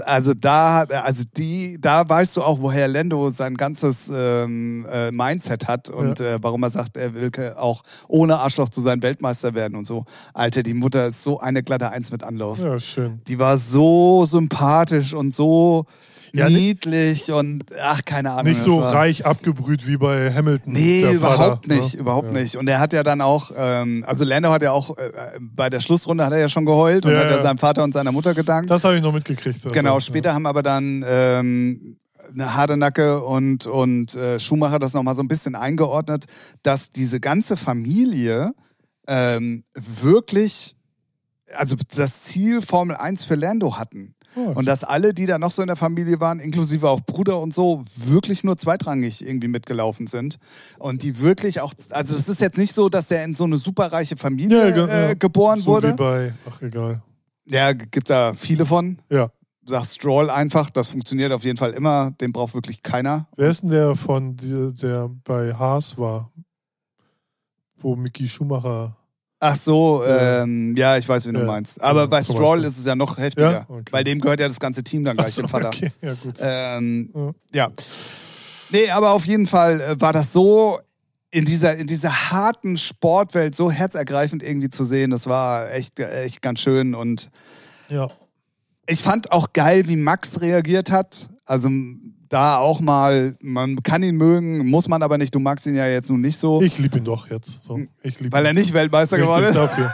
weißt du auch, woher Lando sein ganzes Mindset hat und warum er sagt, er will auch ohne Arschloch zu sein Weltmeister werden und so. Alter, die Mutter ist so eine glatte Eins mit Anlauf. Ja, schön. Die war so sympathisch und so niedlich und keine Ahnung. Nicht so reich abgebrüht wie bei Hamilton. Nee, überhaupt nicht. Und er hat ja dann auch, also Lando hat ja auch, bei der Schlussrunde hat er ja schon geheult und hat ja seinem Vater und seiner Mutter gedankt. Das habe ich noch mitgekriegt. Also. Genau, später haben aber dann Hardenacke und Schumacher das nochmal so ein bisschen eingeordnet, dass diese ganze Familie wirklich, also das Ziel Formel 1 für Lando hatten. Und dass alle, die da noch so in der Familie waren, inklusive auch Bruder und so, wirklich nur zweitrangig irgendwie mitgelaufen sind. Und die wirklich auch, also es ist jetzt nicht so, dass der in so eine superreiche Familie geboren wurde. So wie bei, egal. Ja, gibt da viele von. Ja. Sag Stroll einfach, das funktioniert auf jeden Fall immer, den braucht wirklich keiner. Wer ist denn der bei Haas war? Wo Micky Schumacher... Ach so, ich weiß, wen du meinst. Aber bei Stroll ist es ja noch heftiger, weil dem gehört ja das ganze Team dann gleich, dem Vater. Okay. Ja, gut. Ja. Nee, aber auf jeden Fall war das so in dieser harten Sportwelt so herzergreifend irgendwie zu sehen. Das war echt ganz schön und ich fand auch geil, wie Max reagiert hat. Also da auch mal, man kann ihn mögen, muss man aber nicht. Du magst ihn ja jetzt nun nicht so. Ich liebe ihn doch jetzt. So. Weil er nicht Weltmeister geworden ist? Dafür.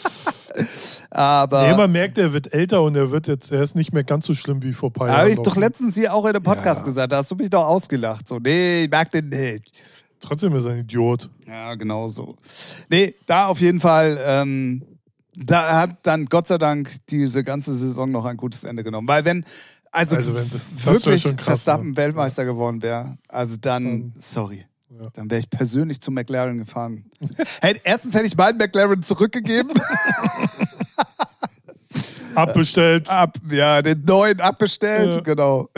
Aber man merkt, er wird älter und er ist nicht mehr ganz so schlimm wie vor ein paar Jahren. Habe ich doch letztens hier auch in einem Podcast gesagt, da hast du mich doch ausgelacht. So, nee, ich mag den nicht. Trotzdem ist er ein Idiot. Ja, genau so. Nee, da auf jeden Fall, da hat dann Gott sei Dank diese ganze Saison noch ein gutes Ende genommen. Weil wenn wirklich Verstappen Weltmeister geworden wäre, also dann, sorry, dann wäre ich persönlich zu McLaren gefahren. Erstens hätte ich meinen McLaren zurückgegeben. Abbestellt. Den neuen abbestellt, genau.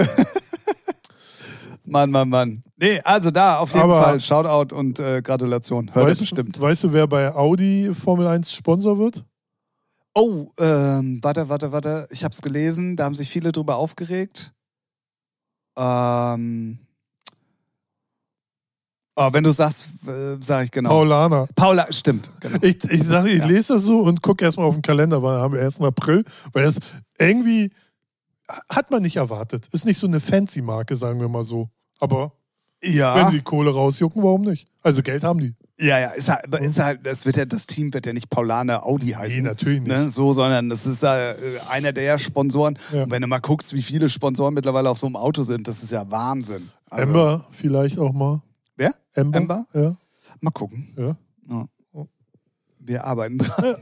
Mann. Nee, also da auf jeden Fall Shoutout und Gratulation. Hört ihr bestimmt. Weißt du, wer bei Audi Formel 1 Sponsor wird? Oh, warte. Ich hab's gelesen, da haben sich viele drüber aufgeregt. Wenn du sagst, sag ich genau. Paulana. Paula, stimmt. Genau. Ich lese das so und gucke erstmal auf den Kalender, weil wir haben 1. April. Weil das irgendwie hat man nicht erwartet. Ist nicht so eine fancy Marke, sagen wir mal so. Aber wenn die Kohle rausjucken, warum nicht? Also Geld haben die. Ja, ist halt, das Team wird ja nicht Paulana Audi heißen. Nee, natürlich nicht. Ne, so, sondern das ist einer der Sponsoren. Ja. Und wenn du mal guckst, wie viele Sponsoren mittlerweile auf so einem Auto sind, das ist ja Wahnsinn. Also, Ember vielleicht auch mal. Wer? Ember? Ja. Mal gucken. Ja. Wir arbeiten dran.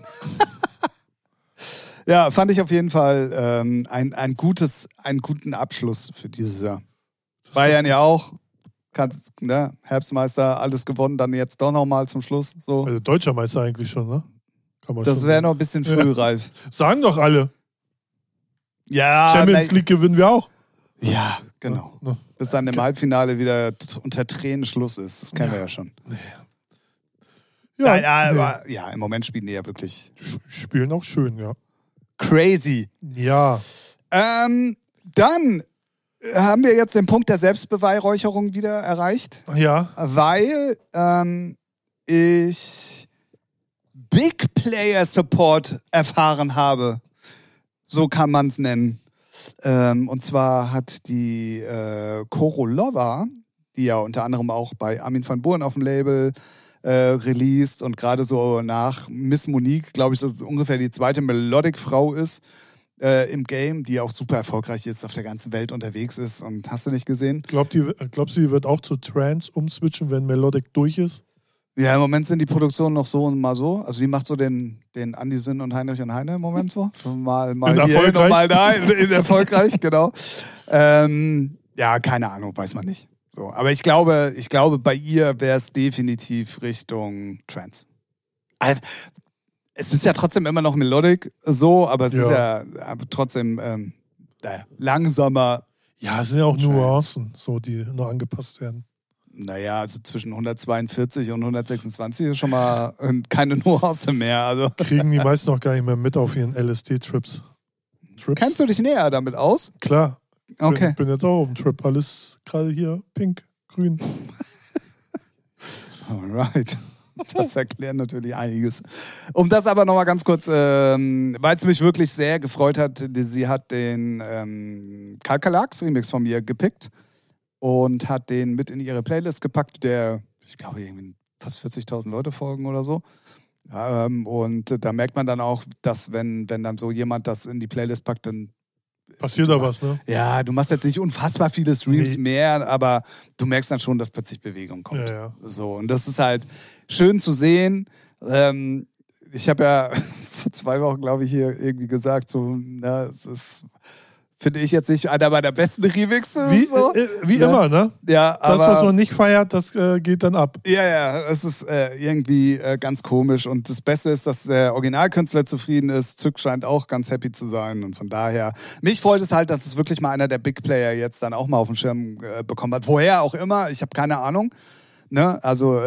Ja, fand ich auf jeden Fall einen guten Abschluss für dieses Jahr. Bayern ja auch. Herbstmeister, alles gewonnen, dann jetzt doch nochmal zum Schluss. So. Also deutscher Meister eigentlich schon, ne? Das wäre noch ein bisschen früh, Ralf. Sagen doch alle. Ja. Champions League gewinnen wir auch. Ja, genau. Ja. Bis dann im Halbfinale wieder unter Tränen Schluss ist. Das kennen wir ja schon. Aber im Moment spielen die ja wirklich. Spielen auch schön, ja. Crazy. Ja. Dann haben wir jetzt den Punkt der Selbstbeweihräucherung wieder erreicht. Ja. Weil ich Big Player Support erfahren habe. So kann man es nennen. Und zwar hat die Korolova, die ja unter anderem auch bei Armin van Buuren auf dem Label released und gerade so nach Miss Monique, glaube ich, dass es ungefähr die zweite Melodic-Frau ist im Game, die auch super erfolgreich ist, auf der ganzen Welt unterwegs ist. Und hast du nicht gesehen? Glaubst du, die wird auch zu Trance umswitchen, wenn Melodic durch ist? Ja, im Moment sind die Produktionen noch so und mal so. Also die macht so den Andi Sinn und Heinrich und Heine im Moment so. Mal hier und mal da, in erfolgreich, genau. Ja, keine Ahnung, weiß man nicht. So, aber ich glaube, bei ihr wäre es definitiv Richtung Trance. Es ist ja trotzdem immer noch Melodic so, aber es ist ja trotzdem langsamer. Ja, es sind ja auch Nuancen, so, die noch angepasst werden. Naja, also zwischen 142 und 126 ist schon mal keine Nuance mehr. Also. Kriegen die meisten noch gar nicht mehr mit auf ihren LSD-Trips. Kennst du dich näher damit aus? Klar. Okay. Ich bin jetzt auch auf dem Trip. Alles gerade hier pink, grün. Alright. Das erklärt natürlich einiges. Um das aber nochmal ganz kurz, weil es mich wirklich sehr gefreut hat, sie hat den Kalkalax Remix von mir gepickt und hat den mit in ihre Playlist gepackt, der, ich glaube, irgendwie fast 40.000 Leute folgen oder so. Und da merkt man dann auch, dass wenn dann so jemand das in die Playlist packt, dann passiert da was, ne? Ja, du machst jetzt nicht unfassbar viele Streams mehr, aber du merkst dann schon, dass plötzlich Bewegung kommt. Ja. So, und das ist halt schön zu sehen. Ich habe ja vor 2 Wochen, glaube ich, hier irgendwie gesagt, so, na, das ist, finde ich jetzt nicht einer meiner besten Remixe. Wie immer, ne? Ja, das, was man nicht feiert, das geht dann ab. Ja, es ist irgendwie ganz komisch. Und das Beste ist, dass der Originalkünstler zufrieden ist. Zück scheint auch ganz happy zu sein. Und von daher, mich freut es halt, dass es wirklich mal einer der Big Player jetzt dann auch mal auf den Schirm bekommen hat. Woher auch immer, ich habe keine Ahnung. Ne? Also,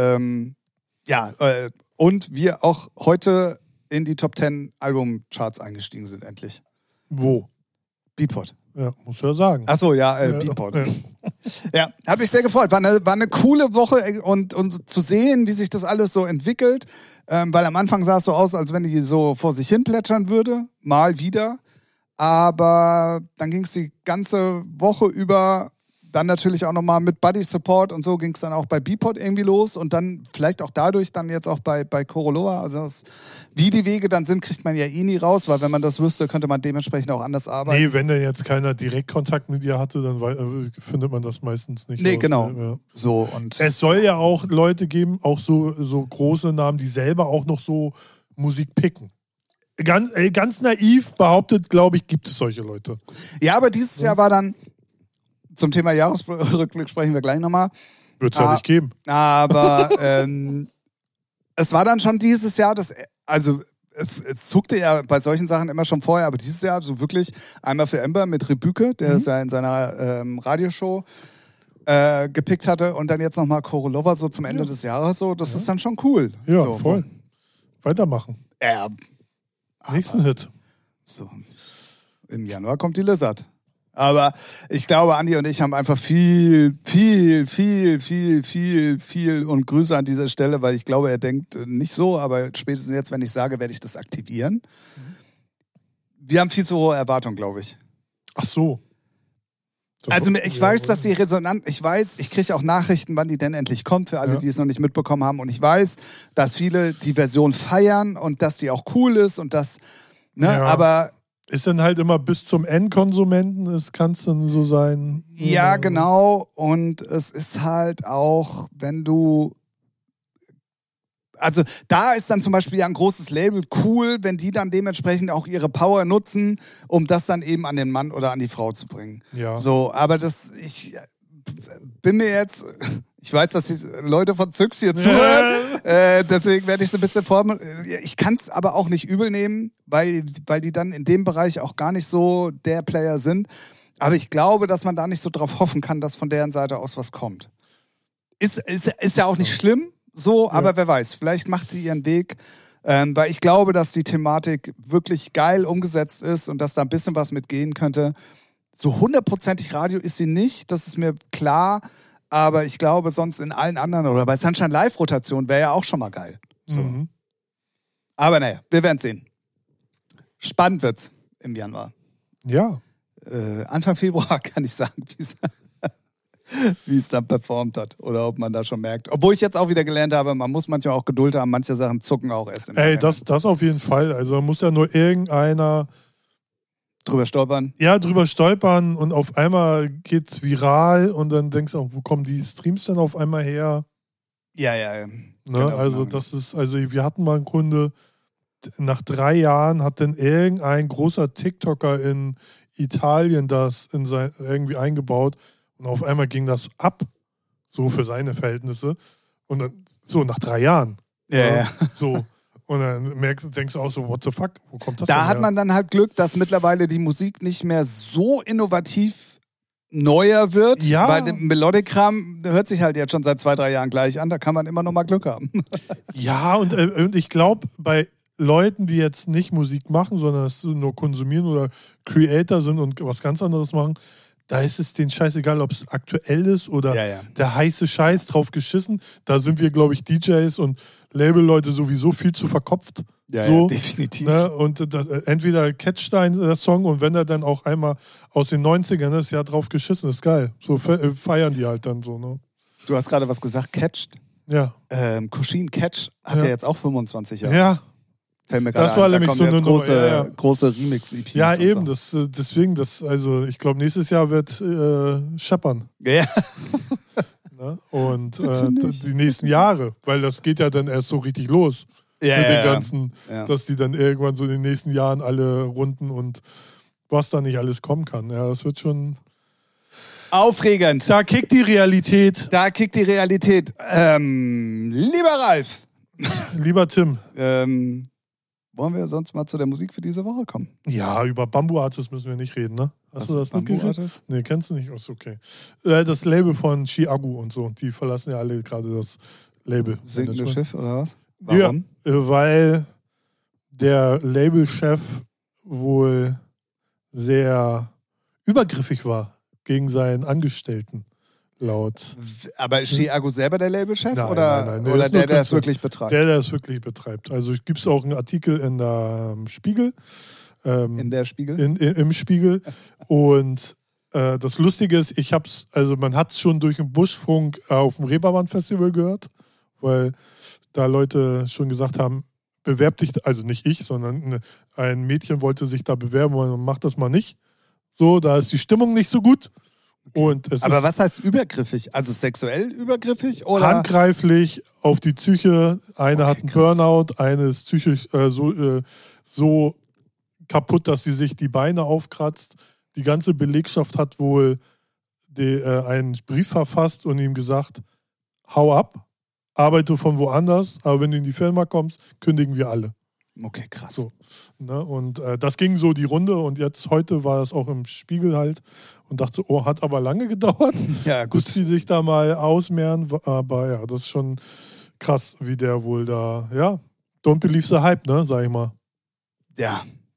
und wir auch heute in die Top 10 Albumcharts eingestiegen sind, endlich. Wo? Beatport. Ja, musst du ja sagen. Achso, ja, Beatport. Ja, hat mich sehr gefreut. War eine coole Woche und zu sehen, wie sich das alles so entwickelt. Weil am Anfang sah es so aus, als wenn die so vor sich hin plätschern würde. Mal wieder. Aber dann ging es die ganze Woche über. Dann natürlich auch nochmal mit Buddy Support und so ging es dann auch bei Beatport irgendwie los und dann vielleicht auch dadurch dann jetzt auch bei Korolova. Also wie die Wege dann sind, kriegt man ja eh nie raus, weil wenn man das wüsste, könnte man dementsprechend auch anders arbeiten. Nee, wenn da jetzt keiner Direktkontakt mit ihr hatte, dann findet man das meistens nicht raus. Genau. Ja. So, und es soll ja auch Leute geben, auch so große Namen, die selber auch noch so Musik picken. Ganz naiv behauptet, glaube ich, gibt es solche Leute. Ja, aber dieses Jahr war dann zum Thema Jahresrückblick sprechen wir gleich nochmal. Wird es ja nicht geben. Aber es war dann schon dieses Jahr, es zuckte ja bei solchen Sachen immer schon vorher, aber dieses Jahr so wirklich einmal für Ember mit Rebüke, der es ja in seiner Radioshow gepickt hatte und dann jetzt nochmal Korolova so zum Ende des Jahres so, das ist dann schon cool. Ja, so, voll. Weitermachen. Ja. Nächsten Hit. So. Im Januar kommt die Lizard. Aber ich glaube, Andi und ich haben einfach viel und Grüße an dieser Stelle, weil ich glaube, er denkt nicht so, aber spätestens jetzt, wenn ich sage, werde ich das aktivieren. Wir haben viel zu hohe Erwartungen, glaube ich. Ach so. Also ich weiß, dass die Resonanz, ich kriege auch Nachrichten, wann die denn endlich kommt, für alle, die es noch nicht mitbekommen haben. Und ich weiß, dass viele die Version feiern und dass die auch cool ist und das, ne, aber... Ist dann halt immer bis zum Endkonsumenten, kann es dann so sein. Ja, genau. Und es ist halt auch, wenn du... Also da ist dann zum Beispiel ja ein großes Label cool, wenn die dann dementsprechend auch ihre Power nutzen, um das dann eben an den Mann oder an die Frau zu bringen. Ja. So, aber ich bin mir jetzt... Ich weiß, dass die Leute von Zyx hier zuhören, deswegen werde ich so ein bisschen ich kann es aber auch nicht übel nehmen, weil die dann in dem Bereich auch gar nicht so der Player sind. Aber ich glaube, dass man da nicht so drauf hoffen kann, dass von deren Seite aus was kommt. Ist ja auch nicht schlimm, so, aber wer weiß, vielleicht macht sie ihren Weg. Weil ich glaube, dass die Thematik wirklich geil umgesetzt ist und dass da ein bisschen was mitgehen könnte. So 100%ig Radio ist sie nicht, das ist mir klar. Aber ich glaube, sonst in allen anderen oder bei Sunshine Live-Rotation wäre ja auch schon mal geil. So. Mhm. Aber naja, wir werden sehen. Spannend wird's im Januar. Ja. Anfang Februar kann ich sagen, wie es dann performt hat. Oder ob man da schon merkt. Obwohl ich jetzt auch wieder gelernt habe, man muss manchmal auch Geduld haben. Manche Sachen zucken auch erst im Januar. Das auf jeden Fall. Also muss ja nur irgendeiner... Drüber stolpern? Ja, drüber stolpern und auf einmal geht's viral und dann denkst du auch, wo kommen die Streams denn auf einmal her? Ja. Ne? Genau, also das ist, also wir hatten mal einen Kunde, nach 3 Jahren hat dann irgendein großer TikToker in Italien das irgendwie eingebaut und auf einmal ging das ab, so für seine Verhältnisse. Und dann, so nach 3 Jahren. Ja. So. Und dann denkst du auch so, what the fuck, wo kommt das Da denn her? hat man dann halt Glück, dass mittlerweile die Musik nicht mehr so innovativ neuer wird, Ja. weil der Melodic-Kram hört sich halt jetzt schon seit 2-3 Jahren gleich an, da kann man immer noch mal Glück haben. Ja, und ich glaube, bei Leuten, die jetzt nicht Musik machen, sondern es nur konsumieren oder Creator sind und was ganz anderes machen, da ist es denen scheißegal, ob es aktuell ist oder der heiße Scheiß drauf geschissen. Da sind wir, glaube ich, DJs und Label-Leute sowieso viel zu verkopft. Ja, so, definitiv. Ne? Und entweder catcht der Song und wenn er dann auch einmal aus den 90ern ist, ja drauf geschissen, ist geil. So feiern die halt dann so. Ne? Du hast gerade was gesagt, catcht. Ja. Kushin Catch hat ja jetzt auch 25 Jahre. Ja. Fällt mir Das gerade war ein. Da nämlich kommen so jetzt eine große Remix-EPs. Ja, eben, so. deswegen, also ich glaube, nächstes Jahr wird scheppern. Ja. Ne? Und die nächsten Jahre, weil das geht ja dann erst so richtig los mit den ganzen, dass die dann irgendwann so in den nächsten Jahren alle runden und was da nicht alles kommen kann. Ja, das wird schon... Aufregend. Da kickt die Realität. Lieber Ralf. Lieber Tim. Wollen wir sonst mal zu der Musik für diese Woche kommen? Ja, über Bamboo Artist müssen wir nicht reden, ne? Hast du das mitgekriegt? Nee, kennst du nicht? Ist okay. Das Label von Chiagu und so, die verlassen ja alle gerade das Label. Sinkende Schiff oder was? Warum? Ja, weil der Labelchef wohl sehr übergriffig war gegen seinen Angestellten. Laut. Aber ist Chiagu selber der Labelchef nein, oder der es wirklich betreibt? Der es wirklich betreibt. Also gibt es auch einen Artikel in der Spiegel. In der Spiegel? Im Spiegel. Und das Lustige ist, man hat es schon durch den Buschfunk auf dem Reeperbahn-Festival gehört, weil da Leute schon gesagt haben, bewerb dich, also nicht ich, sondern ein Mädchen wollte sich da bewerben und man macht das mal nicht. So, da ist die Stimmung nicht so gut. Und aber was heißt übergriffig? Also sexuell übergriffig? Oder? Handgreiflich auf die Psyche. Eine hat einen Burnout, eine ist psychisch so kaputt, dass sie sich die Beine aufkratzt. Die ganze Belegschaft hat wohl einen Brief verfasst und ihm gesagt, hau ab, arbeite von woanders, aber wenn du in die Firma kommst, kündigen wir alle. Okay, krass. So, ne? Und das ging so die Runde und jetzt heute war es auch im Spiegel halt und dachte, oh, hat aber lange gedauert, ja, gut. bis die sich da mal ausmehren. Aber ja, das ist schon krass, wie der wohl da, ja, don't believe the hype, ne, sag ich mal. Ja,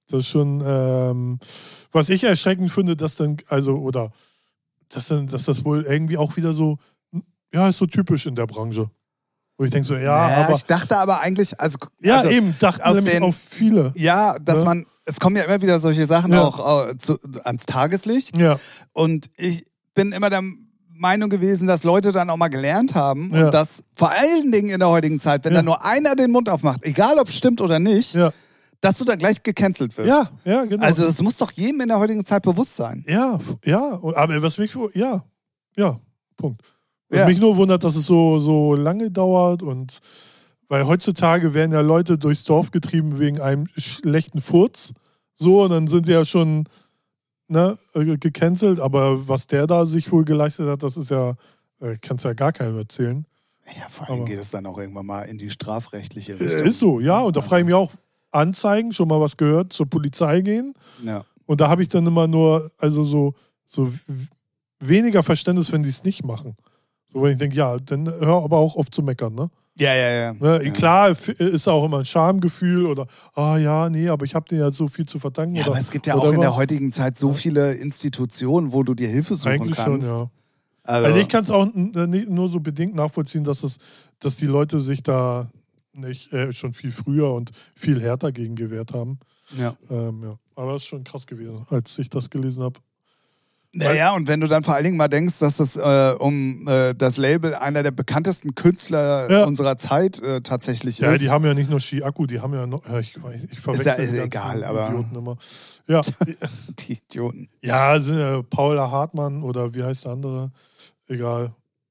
Das ist schon, was ich erschreckend finde, dass dann, dass das wohl irgendwie auch wieder so, ja, ist so typisch in der Branche. Wo ich denke so, aber... Ich dachte aber eigentlich, dachten nämlich auch viele. Ja, dass es kommen ja immer wieder solche Sachen auch ans Tageslicht. Ja. Und ich bin immer der Meinung gewesen, dass Leute dann auch mal gelernt haben und dass vor allen Dingen in der heutigen Zeit, wenn da nur einer den Mund aufmacht, egal ob es stimmt oder nicht, dass du dann gleich gecancelt wirst. Ja, genau. Also das muss doch jedem in der heutigen Zeit bewusst sein. Ja, aber was mich, Punkt. Was mich nur wundert, dass es so lange dauert und weil heutzutage werden ja Leute durchs Dorf getrieben wegen einem schlechten Furz, so, und dann sind die ja schon gecancelt, aber was der da sich wohl geleistet hat, das ist ja, kannst ja gar keinem erzählen. Ja, vor allem geht es dann auch irgendwann mal in die strafrechtliche Richtung. Ist so, ja, und da frage ich mich auch, Anzeigen, schon mal was gehört, zur Polizei gehen. Ja. Und da habe ich dann immer nur, so weniger Verständnis, wenn die es nicht machen. So, wenn ich denke, ja, dann hör aber auch auf zu meckern, ne? Ja. Klar ist auch immer ein Schamgefühl oder, aber ich habe dir ja so viel zu verdanken. Ja, aber es gibt ja auch in der heutigen Zeit so viele Institutionen, wo du dir Hilfe suchen eigentlich kannst. Schon, ja. Also ich kann es auch nur so bedingt nachvollziehen, dass die Leute sich da nicht schon viel früher und viel härter gegen gewehrt haben. Ja. Aber es ist schon krass gewesen, als ich das gelesen habe. Naja, und wenn du dann vor allen Dingen mal denkst, dass das das Label einer der bekanntesten Künstler unserer Zeit tatsächlich ist. Ja, die haben ja nicht nur Ski-Akku, die haben ja noch, ich verwechsel ist ja egal, aber Idioten immer. Ja. Die Idioten. Ja, sind ja Paula Hartmann oder wie heißt der andere? Egal.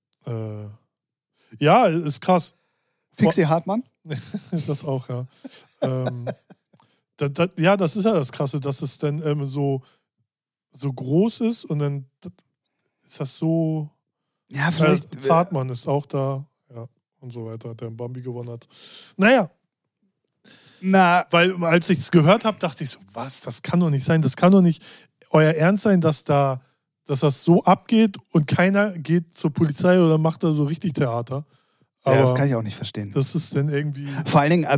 Ja, ist krass. Fixie Hartmann? Das auch, ja. Das ist ja das Krasse, dass es dann so groß ist und dann ist das so. Ja, vielleicht. Zartmann ist auch da, ja, und so weiter, der einen Bambi gewonnen hat. Naja. Weil, als ich es gehört habe, dachte ich so, was, das kann doch nicht sein, das kann doch nicht euer Ernst sein, dass das so abgeht und keiner geht zur Polizei oder macht da so richtig Theater. Aber das kann ich auch nicht verstehen. Das ist dann irgendwie. Vor allen Dingen,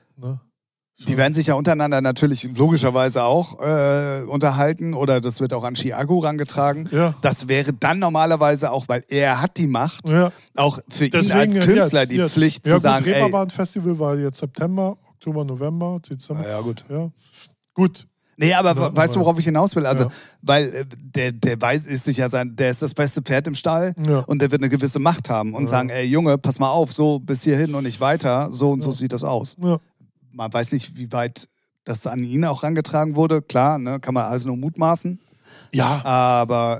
die werden sich ja untereinander natürlich logischerweise auch unterhalten oder das wird auch an Chiago rangetragen. Ja. Das wäre dann normalerweise auch, weil er hat die Macht, auch für ihn als Künstler die Pflicht zu sagen, Reeperbahn-Festival war jetzt September, Oktober, November, Dezember. Ja, gut. Ja. Gut. Nee, aber weißt du, worauf ich hinaus will? Also, weil der ist sicher der ist das beste Pferd im Stall und der wird eine gewisse Macht haben und sagen, ey Junge, pass mal auf, so bis hierhin und nicht weiter, so und so sieht das aus. Ja. Man weiß nicht, wie weit das an ihn auch rangetragen wurde, klar, ne, kann man also nur mutmaßen. Ja. Aber,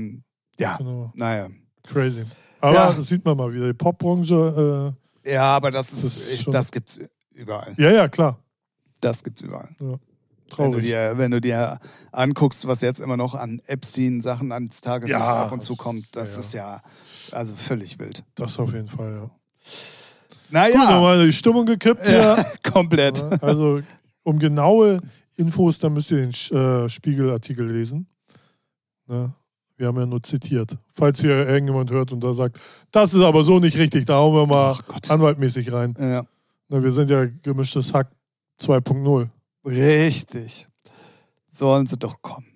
genau. Naja. Crazy. Aber das sieht man mal wieder, die Popbranche. Aber das gibt's überall. Ja, klar. Das gibt's überall. Ja. Traurig. Wenn du dir anguckst, was jetzt immer noch an Epstein-Sachen ans Tageslicht ab und zu kommt, das ist ja also völlig wild. Das auf jeden Fall, ja. Naja. Gut, nochmal die Stimmung gekippt hier. Komplett. Also, um genaue Infos, dann müsst ihr den Spiegelartikel lesen. Ne? Wir haben ja nur zitiert. Falls hier irgendjemand hört und da sagt, das ist aber so nicht richtig, da hauen wir mal anwaltmäßig rein. Ja. Na, wir sind ja gemischtes Hack 2.0. Richtig. Sollen sie doch kommen.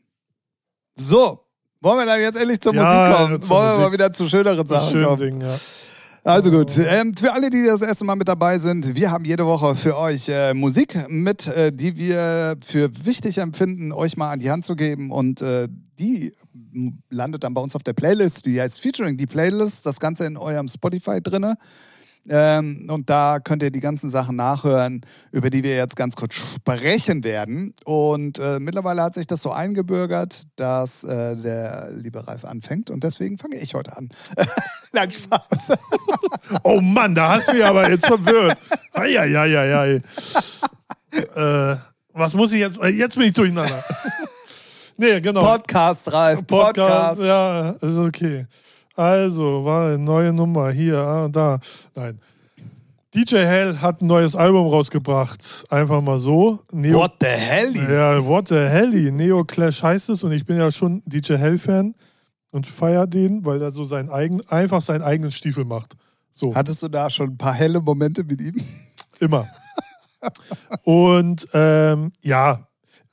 So, wollen wir dann jetzt endlich zur Musik kommen? Wollen wir mal wieder zu schöneren Sachen kommen? Ding, ja. Also gut, für alle, die das erste Mal mit dabei sind, wir haben jede Woche für euch Musik mit, die wir für wichtig empfinden, euch mal an die Hand zu geben und die landet dann bei uns auf der Playlist, die heißt Featuring die Playlist, das Ganze in eurem Spotify drinne. Und da könnt ihr die ganzen Sachen nachhören, über die wir jetzt ganz kurz sprechen werden. Und mittlerweile hat sich das so eingebürgert, dass der liebe Ralf anfängt. Und deswegen fange ich heute an. Nein, Spaß. Oh Mann, da hast du mich aber jetzt verwirrt. Eieieiei. Was muss ich jetzt? Jetzt bin ich durcheinander. Nee, genau. Podcast, Ralf. Podcast. Ja, ist okay. Also, war eine neue Nummer hier, da. Nein. DJ Hell hat ein neues Album rausgebracht. Einfach mal so. What the Hell? Ja, What the Hell? Neo Clash heißt es und ich bin ja schon DJ Hell-Fan und feiere den, weil er so einfach seinen eigenen Stiefel macht. So. Hattest du da schon ein paar helle Momente mit ihm? Immer. Und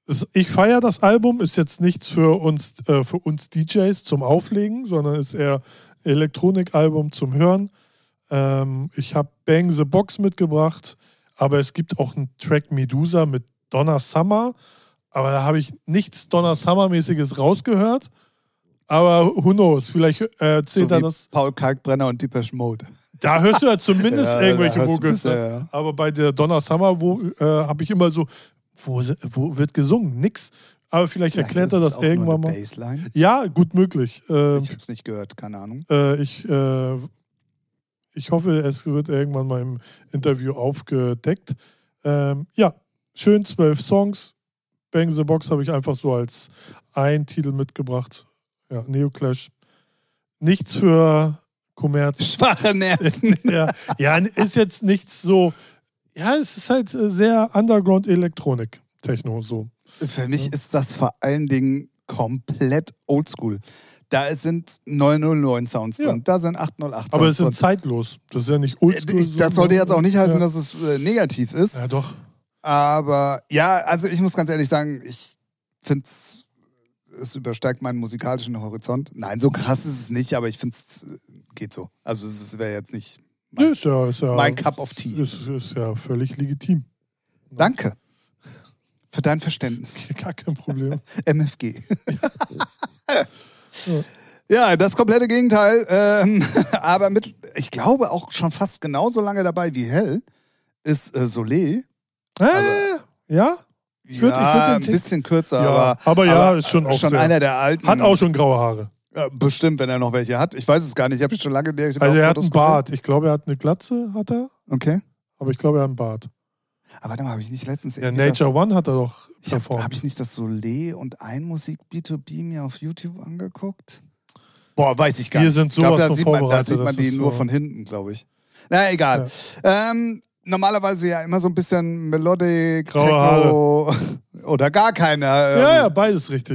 Ich feiere das Album, ist jetzt nichts für uns DJs zum Auflegen, sondern ist eher Elektronikalbum zum Hören. Ich habe Bang the Box mitgebracht, aber es gibt auch einen Track Medusa mit Donna Summer, aber da habe ich nichts Donna Summer-mäßiges rausgehört. Aber who knows, vielleicht erzählt so er das. Paul Kalkbrenner und Depeche Mode. Da hörst du ja zumindest irgendwelche Vocals. Ja. Aber bei der Donna Summer habe ich immer so, wo wird gesungen? Nix. Aber vielleicht erklärt er das irgendwann mal. Bassline? Ja, gut möglich. Ich habe es nicht gehört, keine Ahnung. Ich hoffe, es wird irgendwann mal im Interview aufgedeckt. Ja, schön 12 Songs. Bang the Box habe ich einfach so als einen Titel mitgebracht. Ja, Neoclash. Nichts für Kommerz. Schwache Nerven. ja, ist jetzt nichts so. Ja, es ist halt sehr Underground-Elektronik, Techno so. Für mich ist das vor allen Dingen komplett oldschool. Da sind 909 Sounds drin, da sind 808 Sounds Aber es sind drin. zeitlos. Das ist ja nicht oldschool. Das sollte jetzt auch nicht heißen, dass es negativ ist. Ja, doch. Aber ja, also ich muss ganz ehrlich sagen, ich finde es übersteigt meinen musikalischen Horizont. Nein, so krass ist es nicht, aber ich finde es geht so. Also es wäre jetzt nicht Ist ja, mein Cup of Tea. Ist ja völlig legitim. Danke für dein Verständnis. Gar kein Problem. MFG. Ja, das komplette Gegenteil. Aber ich glaube auch schon fast genauso lange dabei wie Hell ist Soleil. Ja? Ja, ein bisschen kürzer, ja, aber ist schon auch schon sehr, einer der alten. Hat auch schon graue Haare. Ja, bestimmt, wenn er noch welche hat. Ich weiß es gar nicht. Ich habe schon lange Also er hat einen Bart. Ich glaube, er hat eine Glatze, hat er. Okay. Aber ich glaube, er hat einen Bart. Aber warte mal, habe ich nicht letztens Ja, Nature One hat er doch performt. Habe ich nicht das Soleil und Einmusik B2B mir auf YouTube angeguckt? Boah, weiß ich gar nicht. Wir sind sowas da von sieht vorbereitet. man die nur von hinten, glaube ich. Na, egal. Ja. Normalerweise ja immer so ein bisschen Melodic, graue Techno oder gar keine. Ja, beides richtig.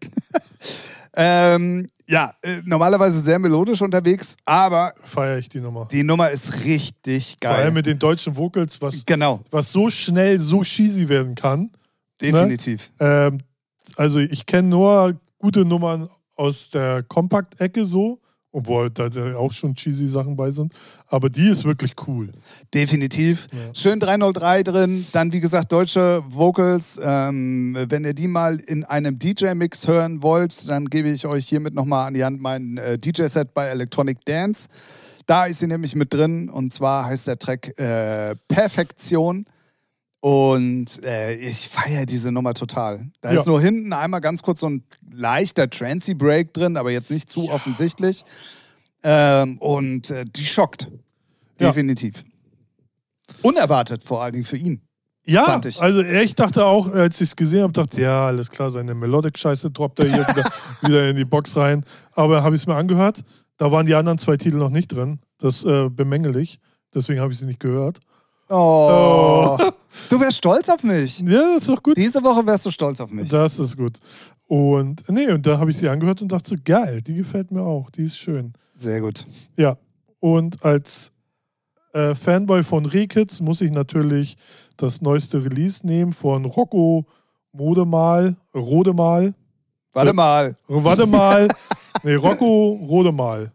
Ja. Normalerweise sehr melodisch unterwegs, aber feiere ich die Nummer. Die Nummer ist richtig geil. Vor allem mit den deutschen Vocals, was so schnell so cheesy werden kann. Definitiv. Ne? Also ich kenne nur gute Nummern aus der Kompakt-Ecke so, obwohl da auch schon cheesy Sachen bei sind. Aber die ist wirklich cool. Definitiv. Ja. Schön 303 drin. Dann, wie gesagt, deutsche Vocals. Wenn ihr die mal in einem DJ-Mix hören wollt, dann gebe ich euch hiermit nochmal an die Hand mein DJ-Set bei Electronic Dance. Da ist sie nämlich mit drin. Und zwar heißt der Track Perfektion. Und ich feiere diese Nummer total. Da ist nur hinten einmal ganz kurz so ein leichter Trancy-Break drin, aber jetzt nicht zu offensichtlich. Und die schockt. Definitiv. Unerwartet vor allen Dingen für ihn. Ja, fand ich. Also ich dachte auch, als ich es gesehen habe, dachte ja, alles klar, seine Melodic-Scheiße droppt er hier wieder in die Box rein. Aber habe ich es mir angehört, da waren die anderen 2 Titel noch nicht drin. Das bemängel ich. Deswegen habe ich sie nicht gehört. Oh. Du wärst stolz auf mich. Ja, das ist doch gut. Diese Woche wärst du stolz auf mich. Das ist gut. Und da habe ich sie angehört und dachte so, geil, die gefällt mir auch, die ist schön. Sehr gut. Ja, und als Fanboy von Rehkids muss ich natürlich das neueste Release nehmen von Rocco Rodemal. Warte mal. Nee, Rocco Rodemal.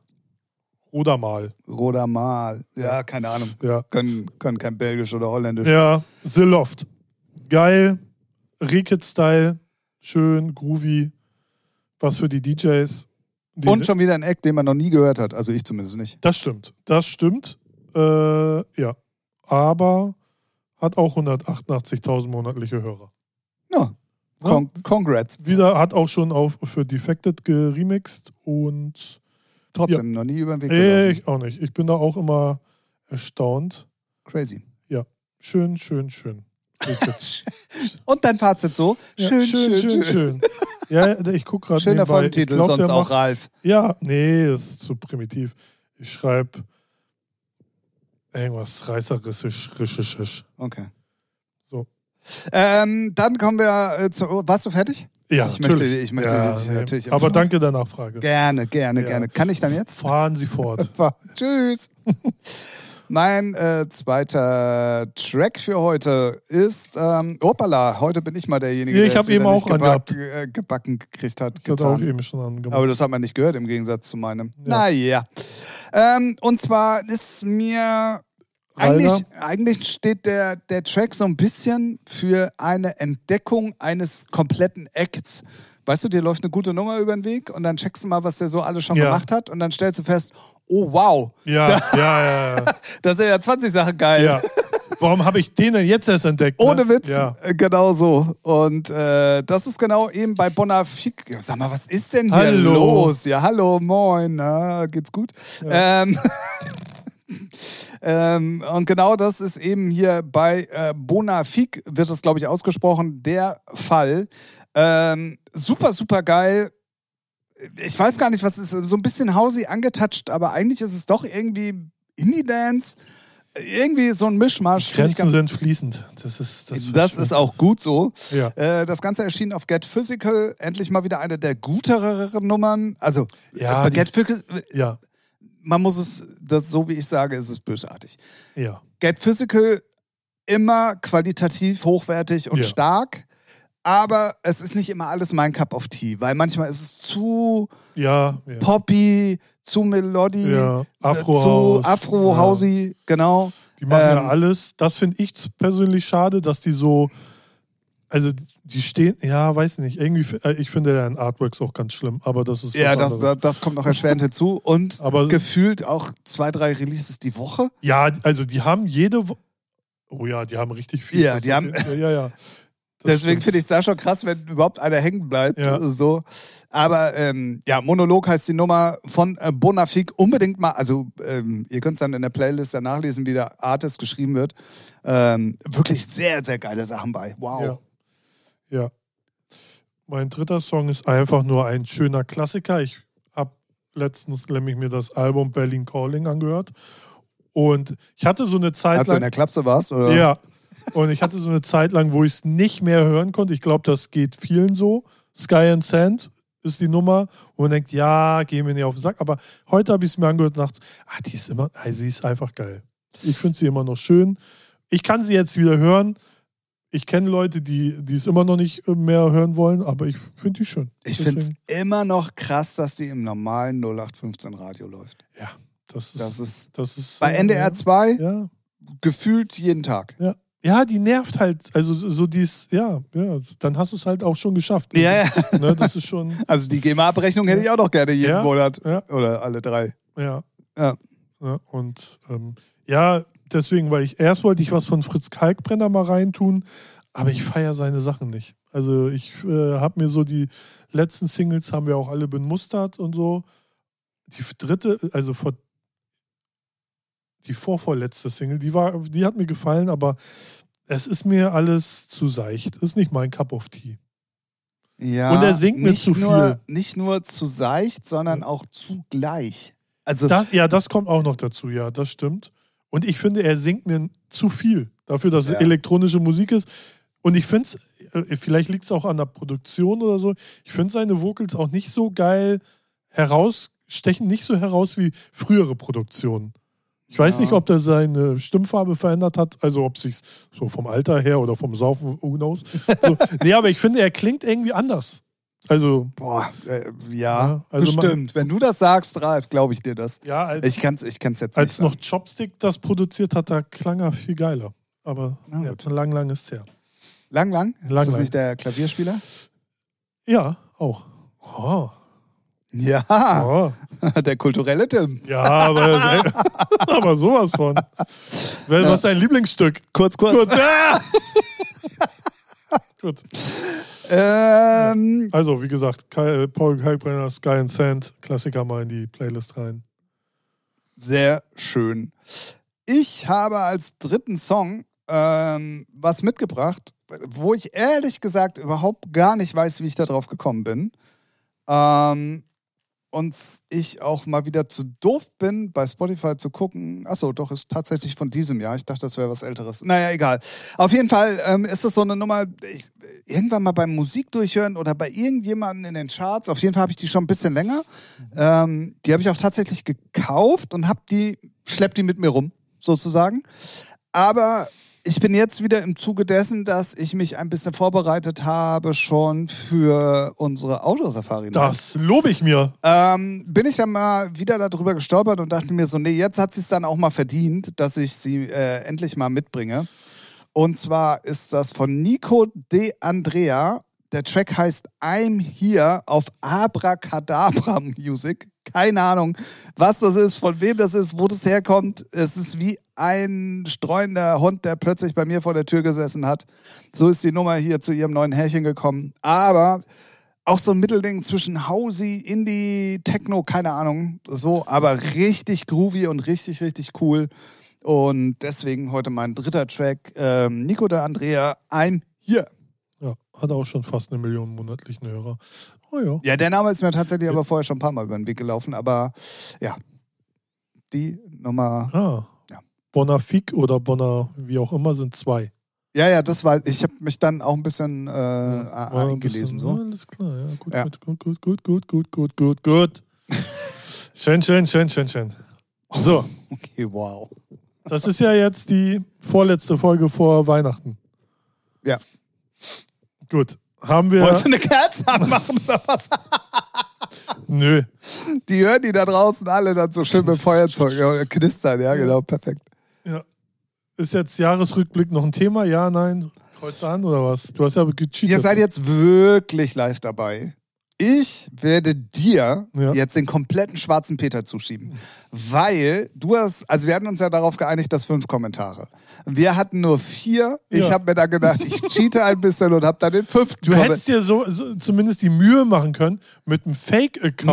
Rodamal. Ja, keine Ahnung. Ja. Können kein Belgisch oder Holländisch. Ja, The Loft. Geil. Rehkid-Style. Schön, groovy. Was für die DJs. Und schon wieder ein Act, den man noch nie gehört hat. Also ich zumindest nicht. Das stimmt. Ja. Aber hat auch 188.000 monatliche Hörer. Ja. Congrats. Wieder hat auch schon für Defected geremixed und trotzdem noch nie über den Weg gelaufen. Ich auch nicht. Ich bin da auch immer erstaunt. Crazy. Ja. Schön. Und dein Fazit so? Schön. Ja, ich gucke gerade. Schöner Folgentitel, sonst auch Ralf. Ja, nee, das ist zu primitiv. Ich schreibe irgendwas reißerisch. Okay. So. Dann kommen wir zu. Warst du fertig? Ja, ich möchte natürlich. Aber danke der Nachfrage. Gerne. Kann ich dann jetzt? Fahren Sie fort. Tschüss. Mein zweiter Track für heute ist, hoppala, heute bin ich mal derjenige, Ja, ich der es habe eben wieder auch nicht angehabt. gebacken gekriegt hat. Ich hatte auch eben schon angemacht. Aber das hat man nicht gehört im Gegensatz zu meinem. Ja. Naja. Und zwar ist mir Rainer? eigentlich steht der Track so ein bisschen für eine Entdeckung eines kompletten Acts. Weißt du, dir läuft eine gute Nummer über den Weg und dann checkst du mal, was der so alles schon gemacht hat und dann stellst du fest, oh wow. Ja. Da sind ja 20 Sachen geil. Ja. Warum habe ich den denn jetzt erst entdeckt? Ohne Witz, Ja. genau so. Und das ist genau eben bei Bonafik. Sag mal, was ist denn hier Hallo. los? Ja, hallo, moin, na, geht's gut? Ja. Und genau das ist eben hier bei Bonafik, wird das, glaube ich, ausgesprochen, der Fall. Super, super geil. Ich weiß gar nicht, was ist, so ein bisschen Housey angetoucht, aber eigentlich ist es doch irgendwie Indie-Dance. Irgendwie so ein Mischmasch. Grenzen sind fließend. Das ist auch gut so. Ja. Das Ganze erschien auf Get Physical. Endlich mal wieder eine der guteren Nummern. Also, Ja, bei Get Physical, Ja. man muss es, das, so wie ich sage, ist es bösartig. Ja. Get Physical immer qualitativ hochwertig und Ja. stark, aber es ist nicht immer alles mein Cup of Tea, weil manchmal ist es zu Ja. poppy, zu Melodie, Ja. zu Afro-House. Afro-Housey, genau. Die machen ja alles. Das finde ich persönlich schade, dass die so, also die stehen, ja, weiß nicht, irgendwie, ich finde deren Artworks auch ganz schlimm, aber das ist Ja, was anderes. das kommt noch erschwerend hinzu und Aber- gefühlt auch 2, 3 Releases die Woche. Ja, also die haben oh ja, die haben richtig viel. Ja, die haben- Ja. Deswegen finde ich es da schon krass, wenn überhaupt einer hängen bleibt. Ja. So. Aber ja, Monolog heißt die Nummer von Bonafik. Unbedingt mal, also ihr könnt es dann in der Playlist dann nachlesen, wie der Artist geschrieben wird. Wirklich sehr, sehr geile Sachen bei. Wow. Ja. Mein dritter Song ist einfach nur ein schöner Klassiker. Ich habe letztens nämlich mir das Album Berlin Calling angehört. Und ich hatte so eine Zeit Als du in lang. der Klapse warst? Oder? Ja. Und ich hatte so eine Zeit lang, wo ich es nicht mehr hören konnte. Ich glaube, das geht vielen so. Sky and Sand ist die Nummer. Und man denkt, ja, geh mir nicht auf den Sack. Aber heute habe ich es mir angehört und dachte, sie ist einfach geil. Ich finde sie immer noch schön. Ich kann sie jetzt wieder hören. Ich kenne Leute, die es immer noch nicht mehr hören wollen, aber ich finde die schön. Ich finde es immer noch krass, dass die im normalen 0815 Radio läuft. Ja, das Das ist bei NDR 2 ja. gefühlt jeden Tag. Ja, die nervt halt. Also so dann hast du es halt auch schon geschafft. Ja. Ne, das ist schon. Also die GEMA-Abrechnung hätte ich auch noch gerne jeden Ja. Monat. Ja. Oder alle 3. Ja. Ja. Und deswegen, weil erst wollte ich was von Fritz Kalkbrenner mal reintun, aber ich feiere seine Sachen nicht. Also ich habe mir so die letzten Singles haben wir auch alle bemustert und so. Die dritte, also die vorvorletzte Single, die hat mir gefallen, aber es ist mir alles zu seicht. Das ist nicht mein Cup of Tea. Ja, Und er singt mir nicht zu viel. Nicht nur zu seicht, sondern auch zu gleich. Also Das kommt auch noch dazu, ja, das stimmt. Und ich finde, er singt mir zu viel dafür, dass es elektronische Musik ist. Und ich finde es, vielleicht liegt es auch an der Produktion oder so, ich finde seine Vocals auch nicht so geil stechen nicht so heraus wie frühere Produktionen. Ich weiß nicht, ob der seine Stimmfarbe verändert hat, also ob es sich so vom Alter her oder vom Saufen, who knows. So, nee, aber ich finde, er klingt irgendwie anders. Also, also bestimmt. Wenn du das sagst, Ralf, glaube ich dir das. ja, Ich kann's jetzt nicht als noch sagen. Chopstick das produziert hat, da klang er viel geiler. Aber schon lang ist her. Lang? Lang, Ist das lang. nicht der Klavierspieler? Ja, auch. Oh. Ja, Oh. der kulturelle Tim. Ja, aber sowas von. Was ist dein Lieblingsstück? Kurz. Gut. Gut. Also, wie gesagt, Paul Kalkbrenner, Sky and Sand, Klassiker mal in die Playlist rein. Sehr schön. Ich habe als dritten Song was mitgebracht, wo ich ehrlich gesagt überhaupt gar nicht weiß, wie ich da drauf gekommen bin. Und ich auch mal wieder zu doof bin, bei Spotify zu gucken. Achso, doch, ist tatsächlich von diesem Jahr. Ich dachte, das wäre was Älteres. Naja, egal. Auf jeden Fall ist das so eine Nummer, irgendwann mal beim Musik durchhören oder bei irgendjemandem in den Charts. Auf jeden Fall habe ich die schon ein bisschen länger. Die habe ich auch tatsächlich gekauft und schlepp die mit mir rum. sozusagen. Aber ich bin jetzt wieder im Zuge dessen, dass ich mich ein bisschen vorbereitet habe schon für unsere Autosafari. Das lobe ich mir. Bin ich dann mal wieder darüber gestolpert und dachte mir so, nee, jetzt hat sie es dann auch mal verdient, dass ich sie endlich mal mitbringe. Und zwar ist das von Nico De Andrea. Der Track heißt I'm Here auf Abracadabra Music. Keine Ahnung, was das ist, von wem das ist, wo das herkommt. Es ist wie ein streuender Hund, der plötzlich bei mir vor der Tür gesessen hat. So ist die Nummer hier zu ihrem neuen Härchen gekommen. Aber auch so ein Mittelding zwischen Housey, Indie, Techno, keine Ahnung. So, aber richtig groovy und richtig, richtig cool. Und deswegen heute mein dritter Track. Nico De Andrea, I'm Here. Ja, hat auch schon fast 1 Million monatlichen Hörer. Oh ja. Ja, der Name ist mir tatsächlich aber vorher schon ein paar Mal über den Weg gelaufen, aber ja, die Nummer. Ja. Bonafik oder Bona, wie auch immer, sind 2. Ja, das war. Ich habe mich dann auch ein bisschen eingelesen. So. Alles klar, ja. Gut, Ja. Gut. Schön. So, Okay, wow. das ist ja jetzt die vorletzte Folge vor Weihnachten. Ja. Gut. Haben wir. Wolltest du eine Kerze anmachen oder was? Nö. Die hören die da draußen alle dann so schön mit Feuerzeug knistern. Ja, genau, perfekt. Ja. Ist jetzt Jahresrückblick noch ein Thema? Ja, nein? Kreuz an oder was? Du hast ja gecheatet. Ihr seid jetzt wirklich live dabei. Ich werde dir jetzt den kompletten schwarzen Peter zuschieben. Weil du hast, also wir hatten uns ja darauf geeinigt, dass 5 Kommentare. Wir hatten nur 4. Ich habe mir dann gedacht, ich cheate ein bisschen und habe dann den 5. Du hättest dir so zumindest die Mühe machen können mit einem Fake-Account.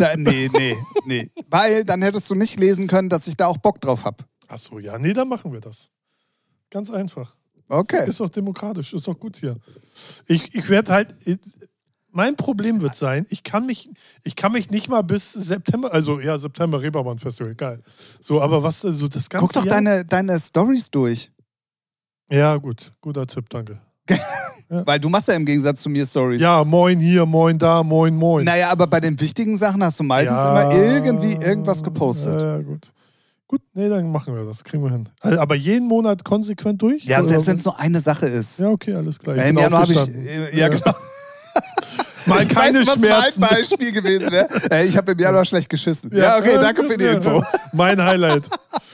Nee. Weil dann hättest du nicht lesen können, dass ich da auch Bock drauf habe. Achso, ja, nee, dann machen wir das. Ganz einfach. Okay. Ist doch demokratisch, ist doch gut hier. Ich werde halt. Mein Problem wird sein, ich kann mich nicht mal bis September, also ja, September Reeperbahn Festival, geil. So, aber was, so das ganze Guck doch deine Stories durch. Ja, gut, guter Tipp, danke. Weil du machst ja im Gegensatz zu mir Stories. Ja, moin hier, moin da, moin. Naja, aber bei den wichtigen Sachen hast du meistens immer irgendwie irgendwas gepostet. Ja, gut. Gut, nee, dann machen wir das, kriegen wir hin. Also, aber jeden Monat konsequent durch? Ja, und selbst wenn es nur eine Sache ist. Ja, okay, alles klar. Im Januar habe ich, genau. Mal keine weißt du, was Schmerzen. mein Beispiel gewesen wäre? Ich habe im Januar schlecht geschissen. Ja, okay, danke für die Info. Mein Highlight.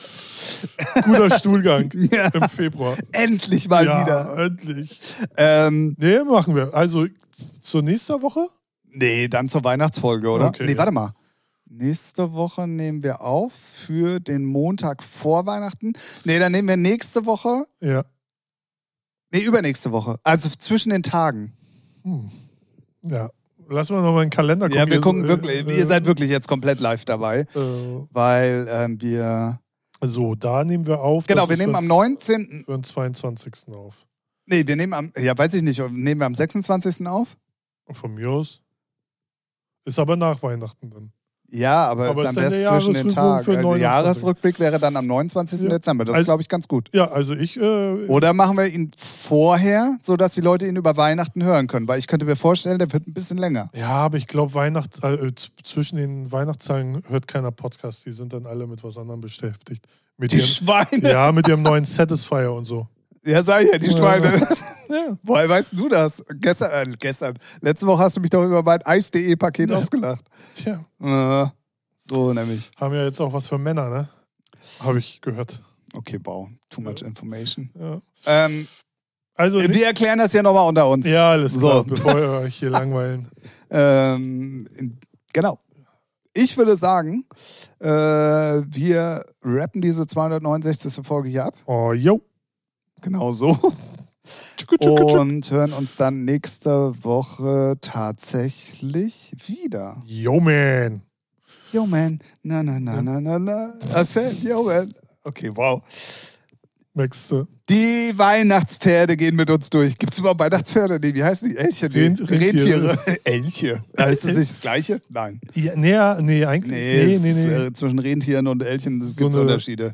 Guter Stuhlgang im Februar. Endlich mal wieder. Endlich. Nee, machen wir. Also zur nächsten Woche? Nee, dann zur Weihnachtsfolge, oder? Okay, nee, warte mal. Nächste Woche nehmen wir auf für den Montag vor Weihnachten. Nee, dann nehmen wir nächste Woche. Ja. Nee, übernächste Woche. Also zwischen den Tagen. Ja. Lass mal noch mal in den Kalender gucken. Ja, wir gucken wirklich. Ihr seid wirklich jetzt komplett live dabei. Weil wir. So, da nehmen wir auf. Genau, wir nehmen am 19. Für den 22. auf. Nee, wir nehmen am. Ja, weiß ich nicht. Nehmen wir am 26. auf? Von mir aus. Ist aber nach Weihnachten dann. Ja, aber dann wäre es zwischen den Tagen. Der Jahresrückblick wäre dann am 29. Dezember. Das ist, glaube ich, ganz gut. Ja, also ich... Oder machen wir ihn vorher, sodass die Leute ihn über Weihnachten hören können. Weil ich könnte mir vorstellen, der wird ein bisschen länger. Ja, aber ich glaube, zwischen den Weihnachtstagen hört keiner Podcast. Die sind dann alle mit was anderem beschäftigt. Mit die Schweine? Ja, mit ihrem neuen Satisfier und so. Ja, sag ich ja, die Schweine. Ja. Woher weißt du das? Gestern. Letzte Woche hast du mich doch über mein Eis.de-Paket ausgelacht. Tja. So nämlich. Haben ja jetzt auch was für Männer, ne? Habe ich gehört. Okay, wow. Too much information. Ja. Also, wir erklären das ja nochmal unter uns. Ja, alles klar, bevor wir euch hier langweilen. Genau. Ich würde sagen, wir rappen diese 269. Folge hier ab. Oh, yo. Genau so. Und hören uns dann nächste Woche tatsächlich wieder. Yo, man. Yo, man. Na. I said, yo, man. Okay, wow. Nächste. Die Weihnachtspferde gehen mit uns durch. Gibt es überhaupt Weihnachtspferde? Nee, wie heißen die? Elche? Rentiere. Elche. Ist das nicht das Gleiche? Nein. Ja, nee, eigentlich. Nee. Zwischen Rentieren und Elchen gibt es Unterschiede.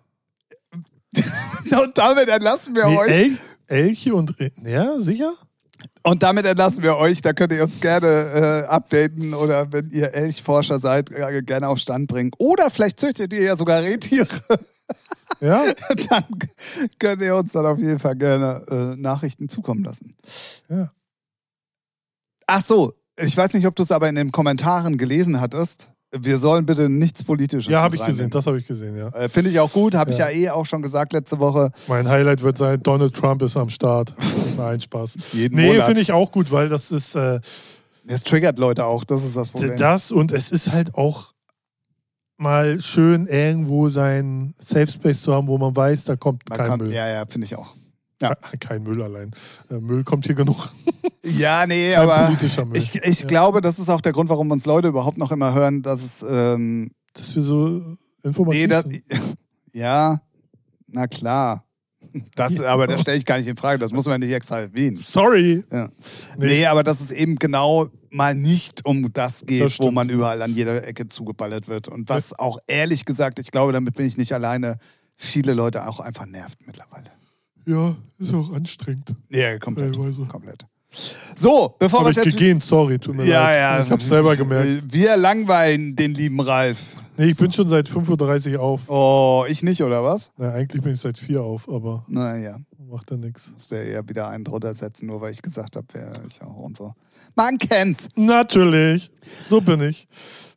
Und damit entlassen wir euch. Elche und... Ja, sicher? Und damit entlassen wir euch. Da könnt ihr uns gerne updaten oder wenn ihr Elchforscher seid, gerne auf Stand bringen. Oder vielleicht züchtet ihr ja sogar Rentiere. Ja? Dann könnt ihr uns dann auf jeden Fall gerne Nachrichten zukommen lassen. Ja. Ach so, ich weiß nicht, ob du es aber in den Kommentaren gelesen hattest. Wir sollen bitte nichts Politisches Ja, habe ich reinnehmen. gesehen, das habe ich gesehen, ja. Finde ich auch gut, habe ich Ja. ja auch schon gesagt letzte Woche. Mein Highlight wird sein, Donald Trump ist am Start. Nein, Spaß. Jeden Nee, Monat. finde ich auch gut, weil das ist Es triggert Leute auch, das ist das Problem. das und es ist halt auch mal schön, irgendwo sein Safe Space zu haben, wo man weiß, da kommt kein Müll. Ja, finde ich auch. Ja. Kein Müll allein. Müll kommt hier genug. Ja, nee, Kein aber politischer Müll. ich glaube, das ist auch der Grund, warum uns Leute überhaupt noch immer hören, dass es Dass wir so informativ nee, das, sind. ja, na klar. Aber das stelle ich gar nicht in Frage, das muss man nicht extra erwähnen. Sorry. Ja. Nee. Nee, aber dass es eben genau mal nicht um das geht, Das stimmt. wo man überall an jeder Ecke zugeballert wird. Und was auch ehrlich gesagt, ich glaube, damit bin ich nicht alleine, viele Leute auch einfach nervt mittlerweile. Ja, ist auch anstrengend. Ja, komplett. Teilweise. Komplett. So, bevor wir Aber es ich jetzt... gegeben, sorry, tut mir leid. Ja. Ich hab's selber gemerkt. Wir langweilen den lieben Ralf. Nee, ich bin schon seit 5.30 Uhr auf. Oh, ich nicht, oder was? Na, eigentlich bin ich seit 4 auf, aber Naja, macht ja nichts. muss der eher wieder einen drunter setzen, nur weil ich gesagt habe, wer ich auch und so. Man kennt's. Natürlich. So bin ich.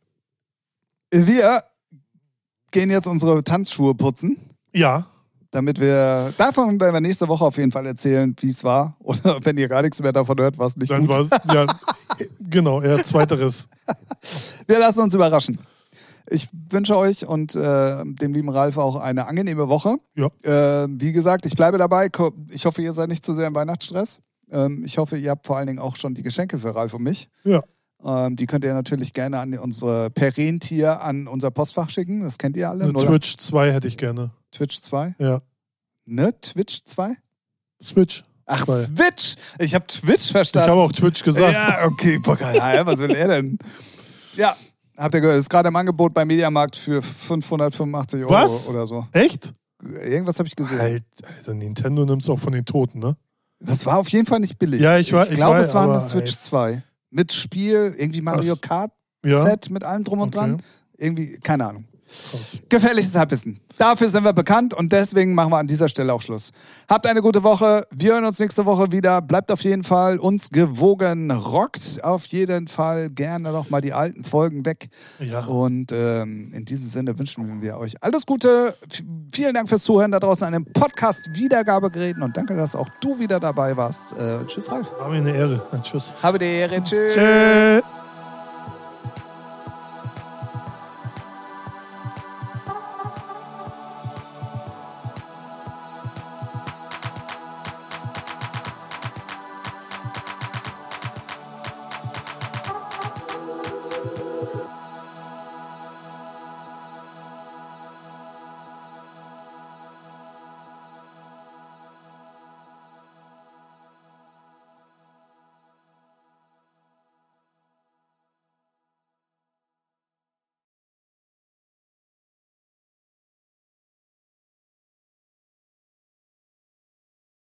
Wir gehen jetzt unsere Tanzschuhe putzen, Ja. damit wir, davon werden wir nächste Woche auf jeden Fall erzählen, wie es war. Oder wenn ihr gar nichts mehr davon hört, war es nicht Dann gut. war's, ja, genau, eher zweiteres. Wir lassen uns überraschen. Ich wünsche euch und dem lieben Ralf auch eine angenehme Woche. Ja. Wie gesagt, ich bleibe dabei. Ich hoffe, ihr seid nicht zu sehr im Weihnachtsstress. Ich hoffe, ihr habt vor allen Dingen auch schon die Geschenke für Ralf und mich. Ja. Die könnt ihr natürlich gerne an per Rentier an unser Postfach schicken. Das kennt ihr alle. Eine Twitch 2 hätte ich gerne. Twitch 2? Ja. Ne? Twitch 2? Switch. Ach, 2. Switch! Ich habe Twitch Ich verstanden. habe auch Twitch gesagt. Ja, okay. Boah, ja, was will er denn? Ja, habt ihr gehört, ist gerade im Angebot beim Mediamarkt für 585 Euro Was? oder so. Echt? Irgendwas habe ich gesehen. Halt, also Nintendo nimmt es auch von den Toten, ne? Das war auf jeden Fall nicht billig. Ja, ich glaube, weiß, es war eine aber, Switch 2. Mit Spiel, irgendwie Mario Was? Kart Ja. Set mit allem drum und Okay. dran. Irgendwie, keine Ahnung. Krass. Gefährliches Halbwissen. Dafür sind wir bekannt und deswegen machen wir an dieser Stelle auch Schluss. Habt eine gute Woche. Wir hören uns nächste Woche wieder. Bleibt auf jeden Fall uns gewogen. Rockt auf jeden Fall gerne nochmal die alten Folgen weg. Ja. Und in diesem Sinne wünschen wir euch alles Gute. Vielen Dank fürs Zuhören da draußen an dem Podcast-Wiedergabegeräten und danke, dass auch du wieder dabei warst. Tschüss, Ralf. War mir eine Ehre. Tschüss. Habe die Ehre. Tschüss. Tschüss.